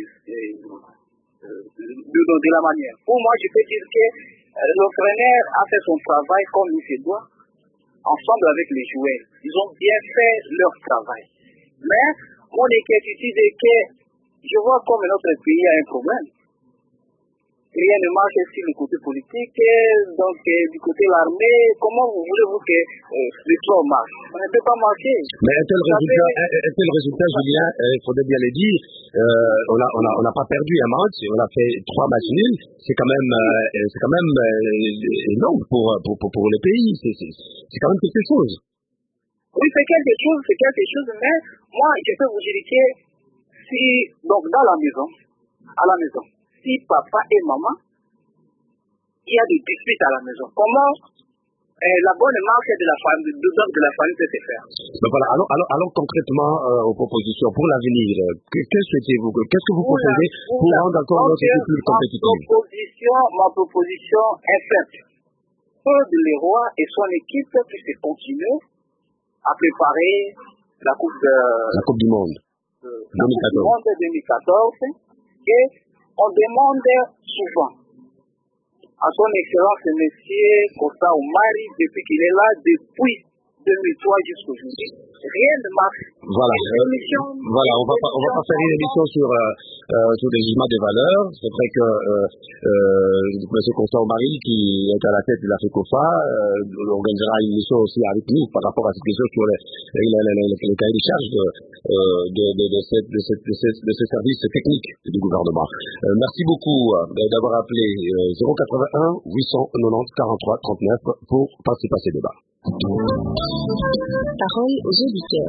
de la manière. Pour moi, je peux dire que l'entraîneur a fait son travail comme il se doit, ensemble avec les joueurs. Ils ont bien fait leur travail. Mais mon inquiétude est que je vois comme notre pays a un problème. Rien ne marche sur le côté politique, donc du côté de l'armée, comment voulez-vous que le sport marche? Ça ne peut pas marcher. Mais un tel résultat, Julien, il faudrait bien le dire, on n'a pas perdu un match, on a fait 3 matchs nuls, c'est quand même énorme pour le pays, c'est quand même quelque chose. Oui, c'est quelque chose, mais moi, je peux vous dire que si, donc à la maison, si papa et maman, il y a des disputes à la maison, comment la bonne marche de la famille peut se faire? Donc voilà, alors concrètement aux propositions pour l'avenir, qu'est-ce que vous proposez pour rendre encore notre équipe plus compétitive? Ma proposition est simple. Que le roi et son équipe puissent continuer à préparer la Coupe du Monde 2014 et on demande souvent à son excellence monsieur Costa Omari, depuis qu'il est là, depuis 2003 jusqu'aujourd'hui. Rien ne marche. Voilà, on va pas faire une émission sur le jugement des valeurs. C'est vrai que M. Costa Omari, qui est à la tête de la FECOFA, organisera une émission aussi avec nous par rapport à cette question sur les cahiers de charge de ces services techniques du gouvernement. Merci beaucoup d'avoir appelé 081 890 43 39 pour participer à ces débats. Parole aux auditeurs.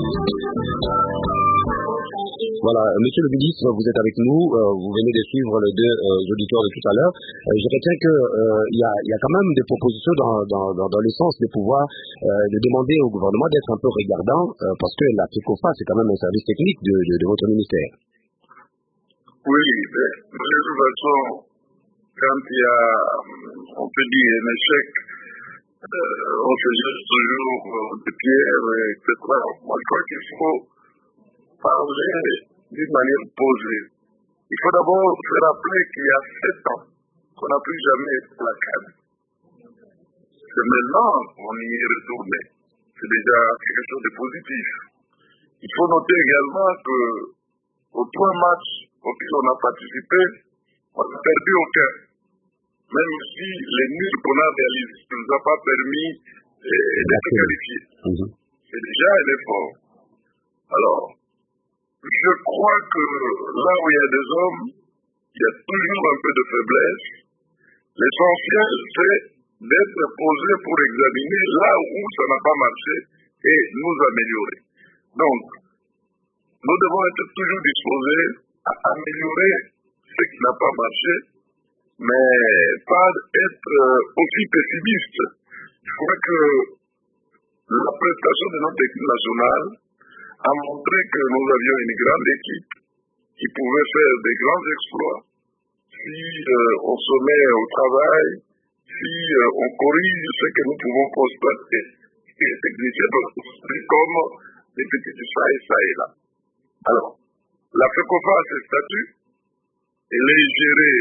Voilà, monsieur le ministre, vous êtes avec nous, vous venez de suivre les 2 auditeurs de tout à l'heure. Je retiens que il y a quand même des propositions dans le sens de pouvoir de demander au gouvernement d'être un peu regardant, parce que la FECOFA, c'est quand même un service technique de votre ministère. Oui, mais de toute façon, quand il y a, on peut dire, un échec, on se jette toujours des pierres, etc. Moi, je crois qu'il faut parler d'une manière posée. Il faut d'abord se rappeler qu'il y a 7 ans qu'on n'a plus jamais été à la CAN. C'est maintenant qu'on y est retourné. C'est déjà quelque chose de positif. Il faut noter également que aux 3 matchs auxquels on a participé, on n'a perdu aucun. Même si les nuls qu'on a réalisés ne nous ont pas permis d'être qualifiés. C'est déjà un effort. Alors, je crois que là où il y a des hommes, il y a toujours un peu de faiblesse. L'essentiel, c'est d'être posé pour examiner là où ça n'a pas marché et nous améliorer. Donc, nous devons être toujours disposés à améliorer ce qui n'a pas marché, mais pas être aussi pessimiste. Je crois que la prestation de notre équipe nationale a montré que nous avions une grande équipe qui pouvait faire des grands exploits si on se met au travail, si on corrige ce que nous pouvons constater et s'exiger comme des petits ça et là. Alors, la FECOFA a ses statuts, elle est gérée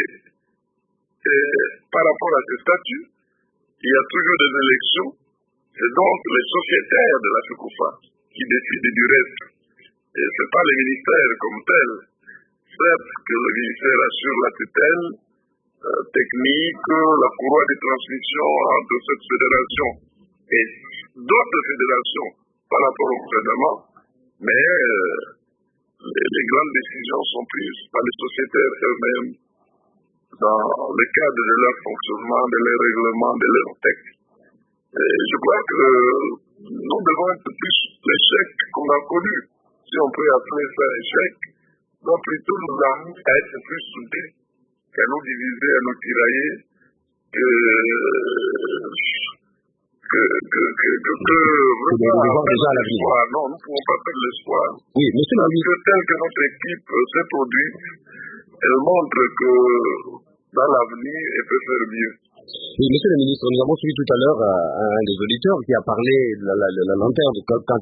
par rapport à ces statuts. Il y a toujours des élections. C'est donc les sociétaires de la FECOFA qui décident du reste. Et ce n'est pas les ministères comme tels. Certes que le ministère assure la tutelle technique, la courroie de transmission entre cette fédération et d'autres fédérations par rapport au gouvernement, mais les grandes décisions sont prises par les sociétaires eux-mêmes dans le cadre de leur fonctionnement, de leurs règlements, de leurs textes. Et je crois que nous devons être plus l'échec qu'on a connu, si on peut appeler ça échec, donc plutôt nous amener à être plus soudés qu'à nous diviser, à nous tirailler, que l'espoir. Non, nous ne pouvons pas perdre l'espoir. Oui, monsieur parce que tel que notre équipe s'est produite, elle montre que dans l'avenir, elle peut faire mieux. Oui, monsieur le ministre, nous avons suivi tout à l'heure un des auditeurs qui a parlé de la lanterne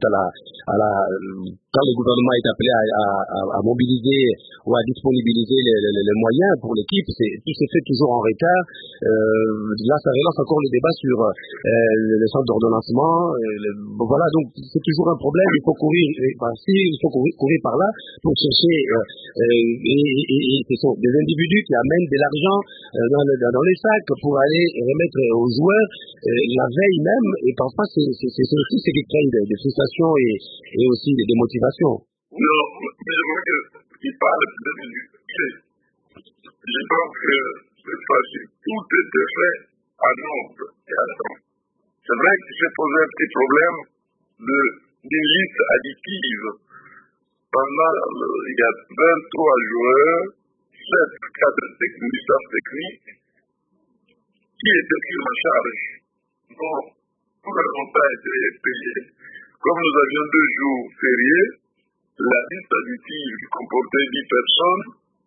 quand le gouvernement est appelé à mobiliser ou à disponibiliser les moyens pour l'équipe, tout se fait toujours en retard. Là, ça relance encore le débat sur le centre d'ordonnancement. Voilà, donc c'est toujours un problème. Il faut courir par là pour chercher. Et ce sont des individus qui amènent de l'argent dans les sacs pour aller remettre aux joueurs la veille même. Et parfois, c'est aussi ce qui crée des frustrations et aussi des démotivations. Non, mais je vois qu'il parle de l'unité. Je pense que cette fois-ci, tout était fait à nombre et à temps. C'est vrai qu'il s'est posé un petit problème d'une liste additive. Il y a 23 joueurs, 7 cadres techniques qui étaient sur la charge. Donc, tout le montant a été payé. Comme nous avions 2 jours fériés, la liste additive qui comportait 10 personnes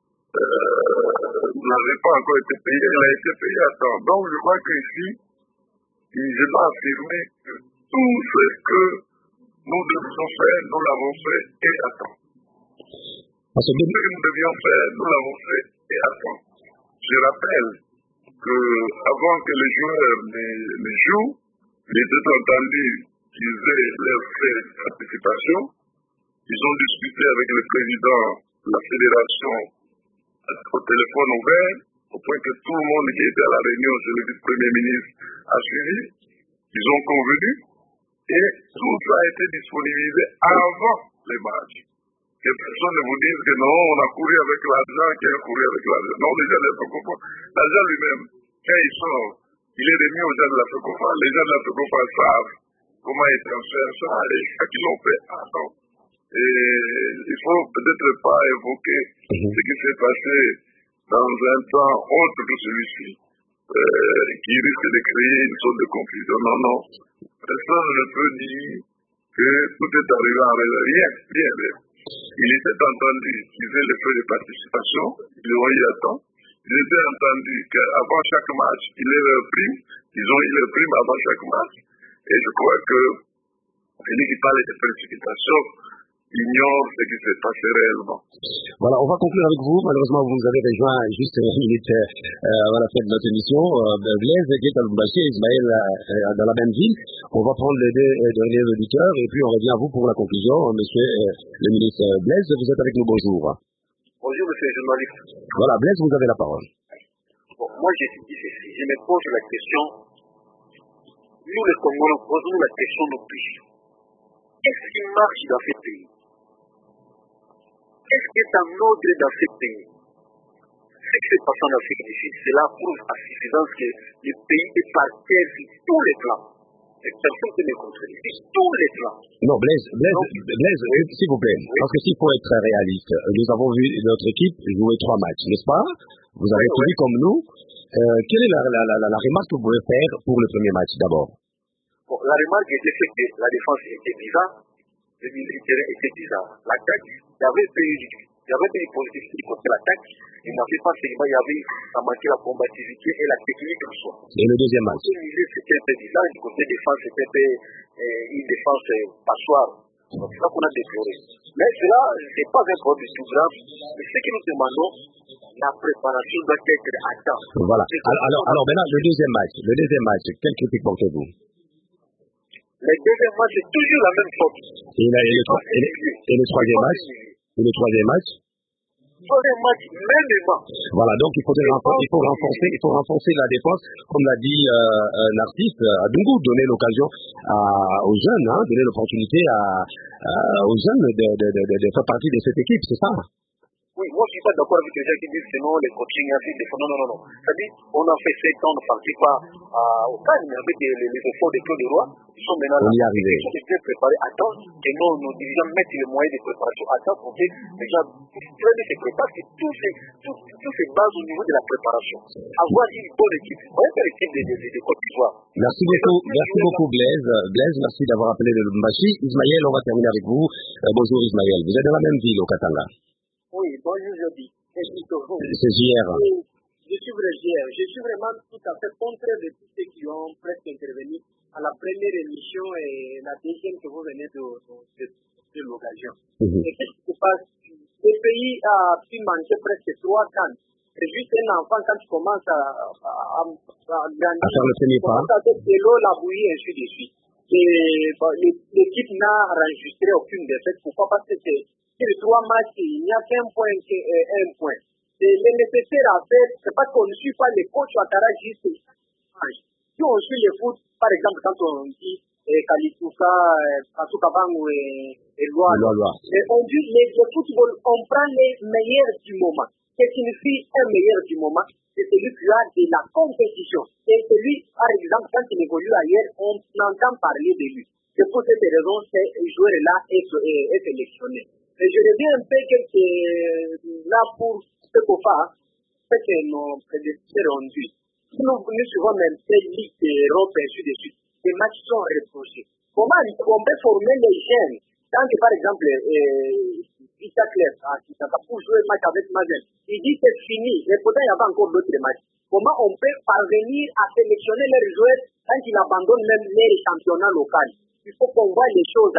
n'avait pas encore été payée, elle a été payée à temps. Donc je crois qu'ici, je dois affirmer que tout ce que nous devions faire, nous l'avons fait et à temps. Tout ce que nous devions faire, nous l'avons fait et à temps. Je rappelle qu'avant que les joueurs ne jouent, il était entendu qu'ils aient leurs frais de participation. Ils ont discuté avec le président de la fédération au téléphone ouvert, au point que tout le monde qui était à la réunion, chez le vice-premier ministre, a suivi. Ils ont convenu et tout ça a été disponibilisé avant les matchs. Que personne ne vous dise que non, on a couru avec l'argent, qui a couru avec l'argent. Non, les gens ne se comprennent. L'argent lui-même, quand il sort, il est remis aux gens de la FECOFA. Les gens de la FECOFA savent comment ils transfèrent ça et ce qu'ils ont fait avant. Et il ne faut peut-être pas évoquer ce qui s'est passé dans un temps autre que celui-ci, qui risque de créer une sorte de confusion. Non, non. Personne ne peut dire que tout est arrivé en rien. Il était entendu qu'ils aient les frais de participation, ils l'ont eu à temps. Il était entendu qu'avant chaque match, ils aient leur prime, ils ont eu leur prime avant chaque match. Et je crois que celui qui parle de précipitation ignore ce qui s'est passé réellement. Voilà, on va conclure avec vous. Malheureusement, vous nous avez rejoint juste une minute avant la fin de notre émission. Blaise, Guetta Lubumbashi et Ismaël dans la même ville. On va prendre les 2 derniers auditeurs et puis on revient à vous pour la conclusion. Monsieur le ministre Blaise, vous êtes avec nous. Bonjour. Bonjour, monsieur le journaliste. Voilà, Blaise, vous avez la parole. Bon, moi, j'ai dit ceci. Je me pose la question. Nous, les Congolais, posons la question de plus. Qu'est-ce qui marche dans ce pays? Qu'est-ce qui est en ordre dans ce pays? Ce qui se passe en Afrique du Sud, cela prouve à suffisance que le pays est par terre sur tous les plans. Personne ne me contredit. Sur tous les plans. Non, Blaise, s'il vous plaît, parce que s'il faut être réaliste, nous avons vu notre équipe jouer 3 matchs, n'est-ce pas? Vous avez tout vu comme nous. Quelle est la remarque que vous pouvez faire pour le premier match d'abord? Bon, la remarque était que la défense était bizarre, le milieu de terrain était bizarre. L'attaque, il y avait des positifs contre l'attaque, il n'y avait pas seulement, il y avait à manquer la combativité et la technique en soi. Et le deuxième match? Le milieu c'était un peu bizarre, du côté défense c'était une défense passoire. Donc c'est ça qu'on a déploré. Mais cela, ce n'est pas un problème du tout grave. Mais ce que nous demandons, la préparation doit être à temps. Voilà. Alors maintenant, le deuxième match, quelle critique portez-vous? Le deuxième match, c'est toujours la même faute. Et le troisième match? Troisième match, mêmement. Voilà, donc il faut renforcer la défense, comme l'a dit Narcisse Adungu, donner l'occasion aux jeunes, donner l'opportunité aux jeunes de faire partie de cette équipe, c'est ça? Oui, moi je suis pas d'accord avec les gens qui disent que non, les coachings, non. C'est-à-dire, on a fait 7 ans, on ne partit pas au calme, mais avec les efforts des Claude Leroy, ils sont maintenant là. Ils sont bien préparés à temps, et non, nos dirigeants mettent les moyens de préparation à temps pour que les gens très bien se préparent, que tout se base au niveau de la préparation. Avoir une bonne équipe, on est l'équipe de Côte d'Ivoire. Merci beaucoup Blaise. Blaise, merci d'avoir appelé le Lubumbashi. Ismaël, on va terminer avec vous. Bonjour Ismaël, vous êtes dans la même ville au Katanga. Oui, bonjour Jody. C'est JR. Je suis vrai JR. Je suis vraiment tout à fait contraire de tous ceux qui ont presque intervenu à la première émission et la deuxième que vous venez de l'occasion. Et qu'est-ce qui se passe? Le pays a pu manquer presque 3 cannes. C'est juste un enfant quand tu commences à grandir, faire le premier pas. de l'eau, la bouillie, ainsi de suite. Et l'équipe n'a enregistré aucune défaite. Pourquoi? Parce que sur les 3 matchs, il n'y a qu'un point. C'est le nécessaire à faire. C'est parce qu'on ne suit pas les coachs à Karaji. Si on suit le foot, par exemple, quand on dit Kalisuka, Kasukabangu et Loa, on dit le football, on prend les meilleurs du moment. Ce qui signifie un meilleur du moment, c'est celui-là de la compétition. Et celui, par exemple, quand il évolue ailleurs, on entend parler de lui. C'est pour cette raison que ce joueur-là est sélectionné. Et je reviens un peu là pour ce qu'on fait, ce que nos prédécesseurs ont dit. Si nous suivons même cette Ligue d'Europe, ainsi de suite, les matchs sont reprochés. Comment on peut former les jeunes? Quand, par exemple, Issa Claire, pour jouer un match avec Mazel, il dit que c'est fini, mais pourtant il y avait encore d'autres matchs. Comment on peut parvenir à sélectionner les joueurs quand ils abandonnent même les championnats locaux? Il faut qu'on voit les choses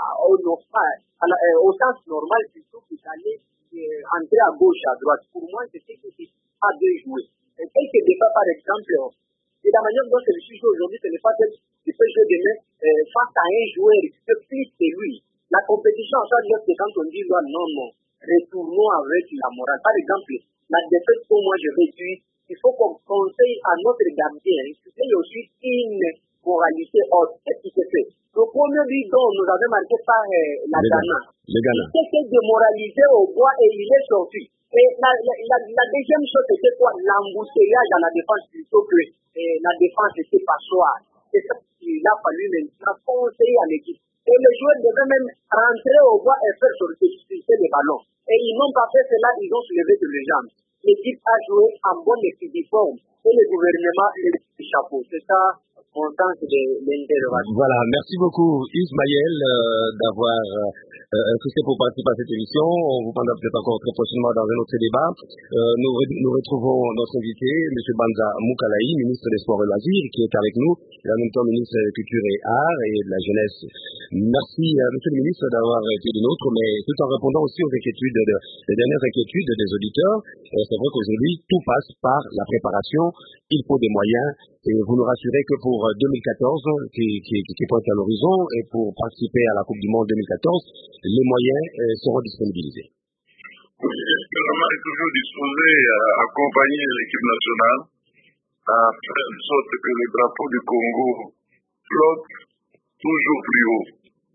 au sens normal plutôt que d'aller entrer à gauche, à droite. Pour moi, c'est ce qui a de jouer. Et quelques débats, par exemple, et la manière dont c'est le sujet aujourd'hui, ce n'est pas que tu peux jouer demain face à un joueur qui peut plus que lui. La compétition, en fait, c'est quand on dit non, retournons avec la morale. Par exemple, la défaite que moi je vais dire, il faut qu'on conseille à notre gardien qu'il y ait aussi une moralité haute. Qu'est-ce qui se fait? Le premier but dont nous avons marqué par la Ghana, il s'est démoralisé au bois et il est sorti. Et la deuxième chose, c'était quoi? L'embouteillage à la défense plutôt que la défense était passoire. C'est ça qu'il a fallu maintenant conseiller à l'équipe. Et les joueurs devaient même rentrer au bois et faire sortir les ballons. Et ils n'ont pas fait cela, ils ont soulevé de les jambes. L'équipe a joué en bonne équidiforme. Et le gouvernement est le chapeau. C'est ça mon sens de l'intervention. Voilà, merci beaucoup Ismaël d'avoir insisté pour participer à cette émission. On vous prendra peut-être encore très prochainement dans un autre débat. Nous retrouvons notre invité, M. Banza Moukalaï, ministre des Sports et Loisirs, qui est avec nous, et en même temps ministre de la Culture et Arts et de la Jeunesse. Merci, Monsieur le ministre, d'avoir été des nôtres, mais tout en répondant aussi aux inquiétudes, les dernières inquiétudes des auditeurs. C'est vrai qu'aujourd'hui, tout passe par la préparation. Il faut des moyens. Et vous nous rassurez que pour 2014, qui pointe à l'horizon, et pour participer à la Coupe du Monde 2014, les moyens seront disponibilisés. Oui, le gouvernement est toujours disposé à accompagner l'équipe nationale, à faire en sorte que le drapeau du Congo flotte toujours plus haut.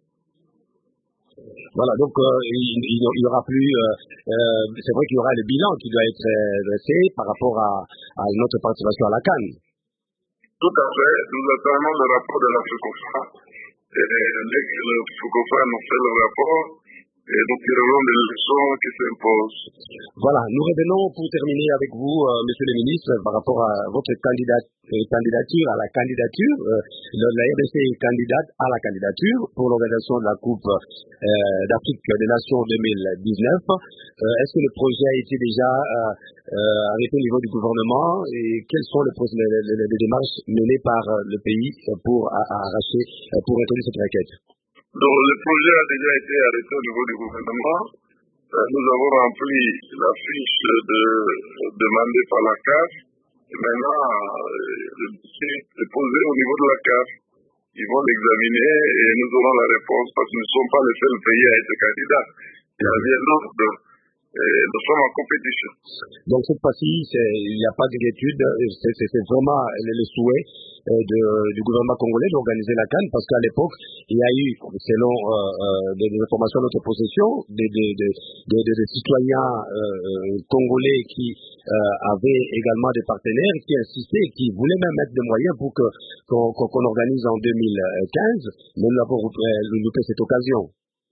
Voilà, donc il n'y aura plus, c'est vrai qu'il y aura le bilan qui doit être dressé par rapport à notre participation à la CAN. Tout à fait, nous attendons le rapport de la FECOFA. Et dès que le FECOFA nous fait le rapport, et nous tirerons des leçons qui s'imposent. Voilà, nous revenons pour terminer avec vous, Monsieur le ministre, par rapport à votre candidature à la candidature. La RDC est candidate à la candidature pour l'organisation de la Coupe d'Afrique des Nations 2019. Est-ce que le projet a été déjà arrêté au niveau du gouvernement et quelles sont les démarches menées par le pays pour introduire cette requête? Donc, le projet a déjà été arrêté au niveau du gouvernement. Nous avons rempli la fiche demandée par la CAF. Et maintenant, le dossier est posé au niveau de la CAF. Ils vont l'examiner et nous aurons la réponse parce que nous ne sommes pas les seuls pays à être candidats. Il y a bien d'autres nous sommes en compétition. Donc cette fois-ci, il n'y a pas d'inquiétude, c'est vraiment le souhait du gouvernement congolais d'organiser la CAN, parce qu'à l'époque, il y a eu, selon des informations de notre possession, des citoyens congolais qui avaient également des partenaires qui insistaient, qui voulaient même mettre des moyens pour qu'on organise en 2015, mais nous avons loupé cette occasion.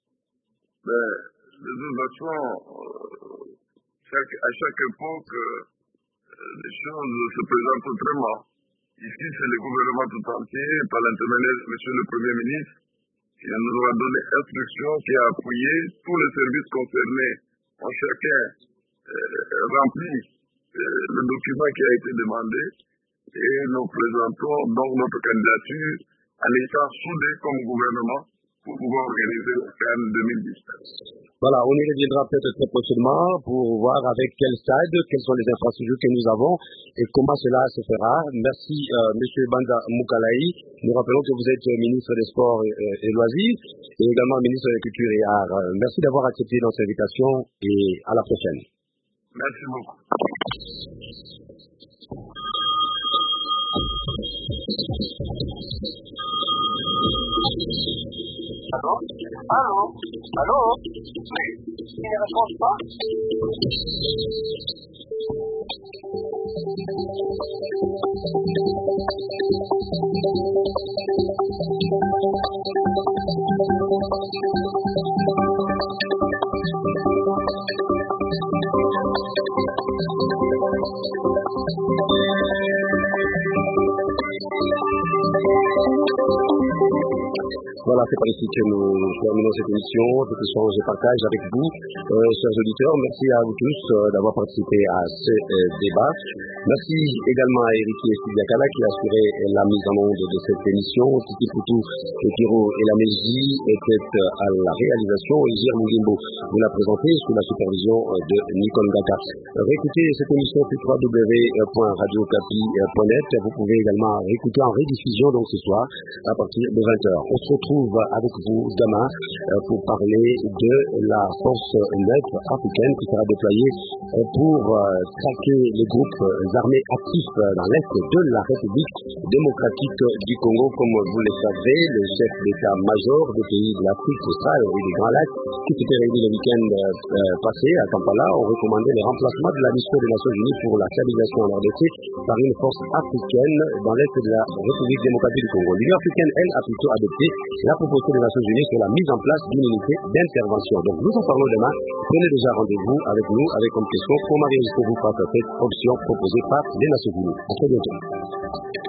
De toute façon, à chaque époque, les choses se présentent autrement. Ici, c'est le gouvernement tout entier, par l'intermédiaire de M. le Premier ministre, qui nous a donné instruction, qui a appuyé tous les services concernés. Chacun remplit le document qui a été demandé et nous présentons donc notre candidature en étant soudés comme gouvernement pour pouvoir organiser la CAN 2010. Voilà, on y reviendra peut-être très prochainement pour voir avec quel stade, quelles sont les infrastructures que nous avons et comment cela se fera. Merci M. Banda Moukalaï. Nous rappelons que vous êtes ministre des Sports et Loisirs et également ministre de la Culture et Arts. Merci d'avoir accepté notre invitation et à la prochaine. Merci beaucoup. Allô? Oui. Il ne répond pas? Voilà, c'est par ici que nous terminons cette émission, cet échange et partage avec vous, chers auditeurs. Merci à vous tous d'avoir participé à ce débat. Merci également à Eriki Estidiakala qui a assuré la mise en onde de cette émission. Titi Poutou Etiro et la Meji étaient à la réalisation. Gir Moulimbo vous l'a présenté sous la supervision de Nicole Gaka. Réécoutez cette émission sur www.radiocapi.net. Vous pouvez également réécouter en rediffusion donc ce soir à partir de 20h. On se retrouve avec vous demain pour parler de la force neutre africaine qui sera déployée pour traquer les groupes armés actifs dans l'est de la République démocratique du Congo. Comme vous le savez, le chef d'état-major des pays de l'Afrique australe et des Grands Lacs qui s'était réunis le week-end passé à Kampala ont recommandé le remplacement de la mission des Nations Unies pour la stabilisation en RDC par une force africaine dans l'est de la République démocratique du Congo. L'Union africaine, elle, a plutôt adopté la proposition des Nations Unies sur la mise en place d'une unité d'intervention. Donc nous en parlons demain. Prenez déjà rendez-vous avec nous avec comme question comment réagissez-vous face à cette option proposée par les Nations Unies. À très bientôt.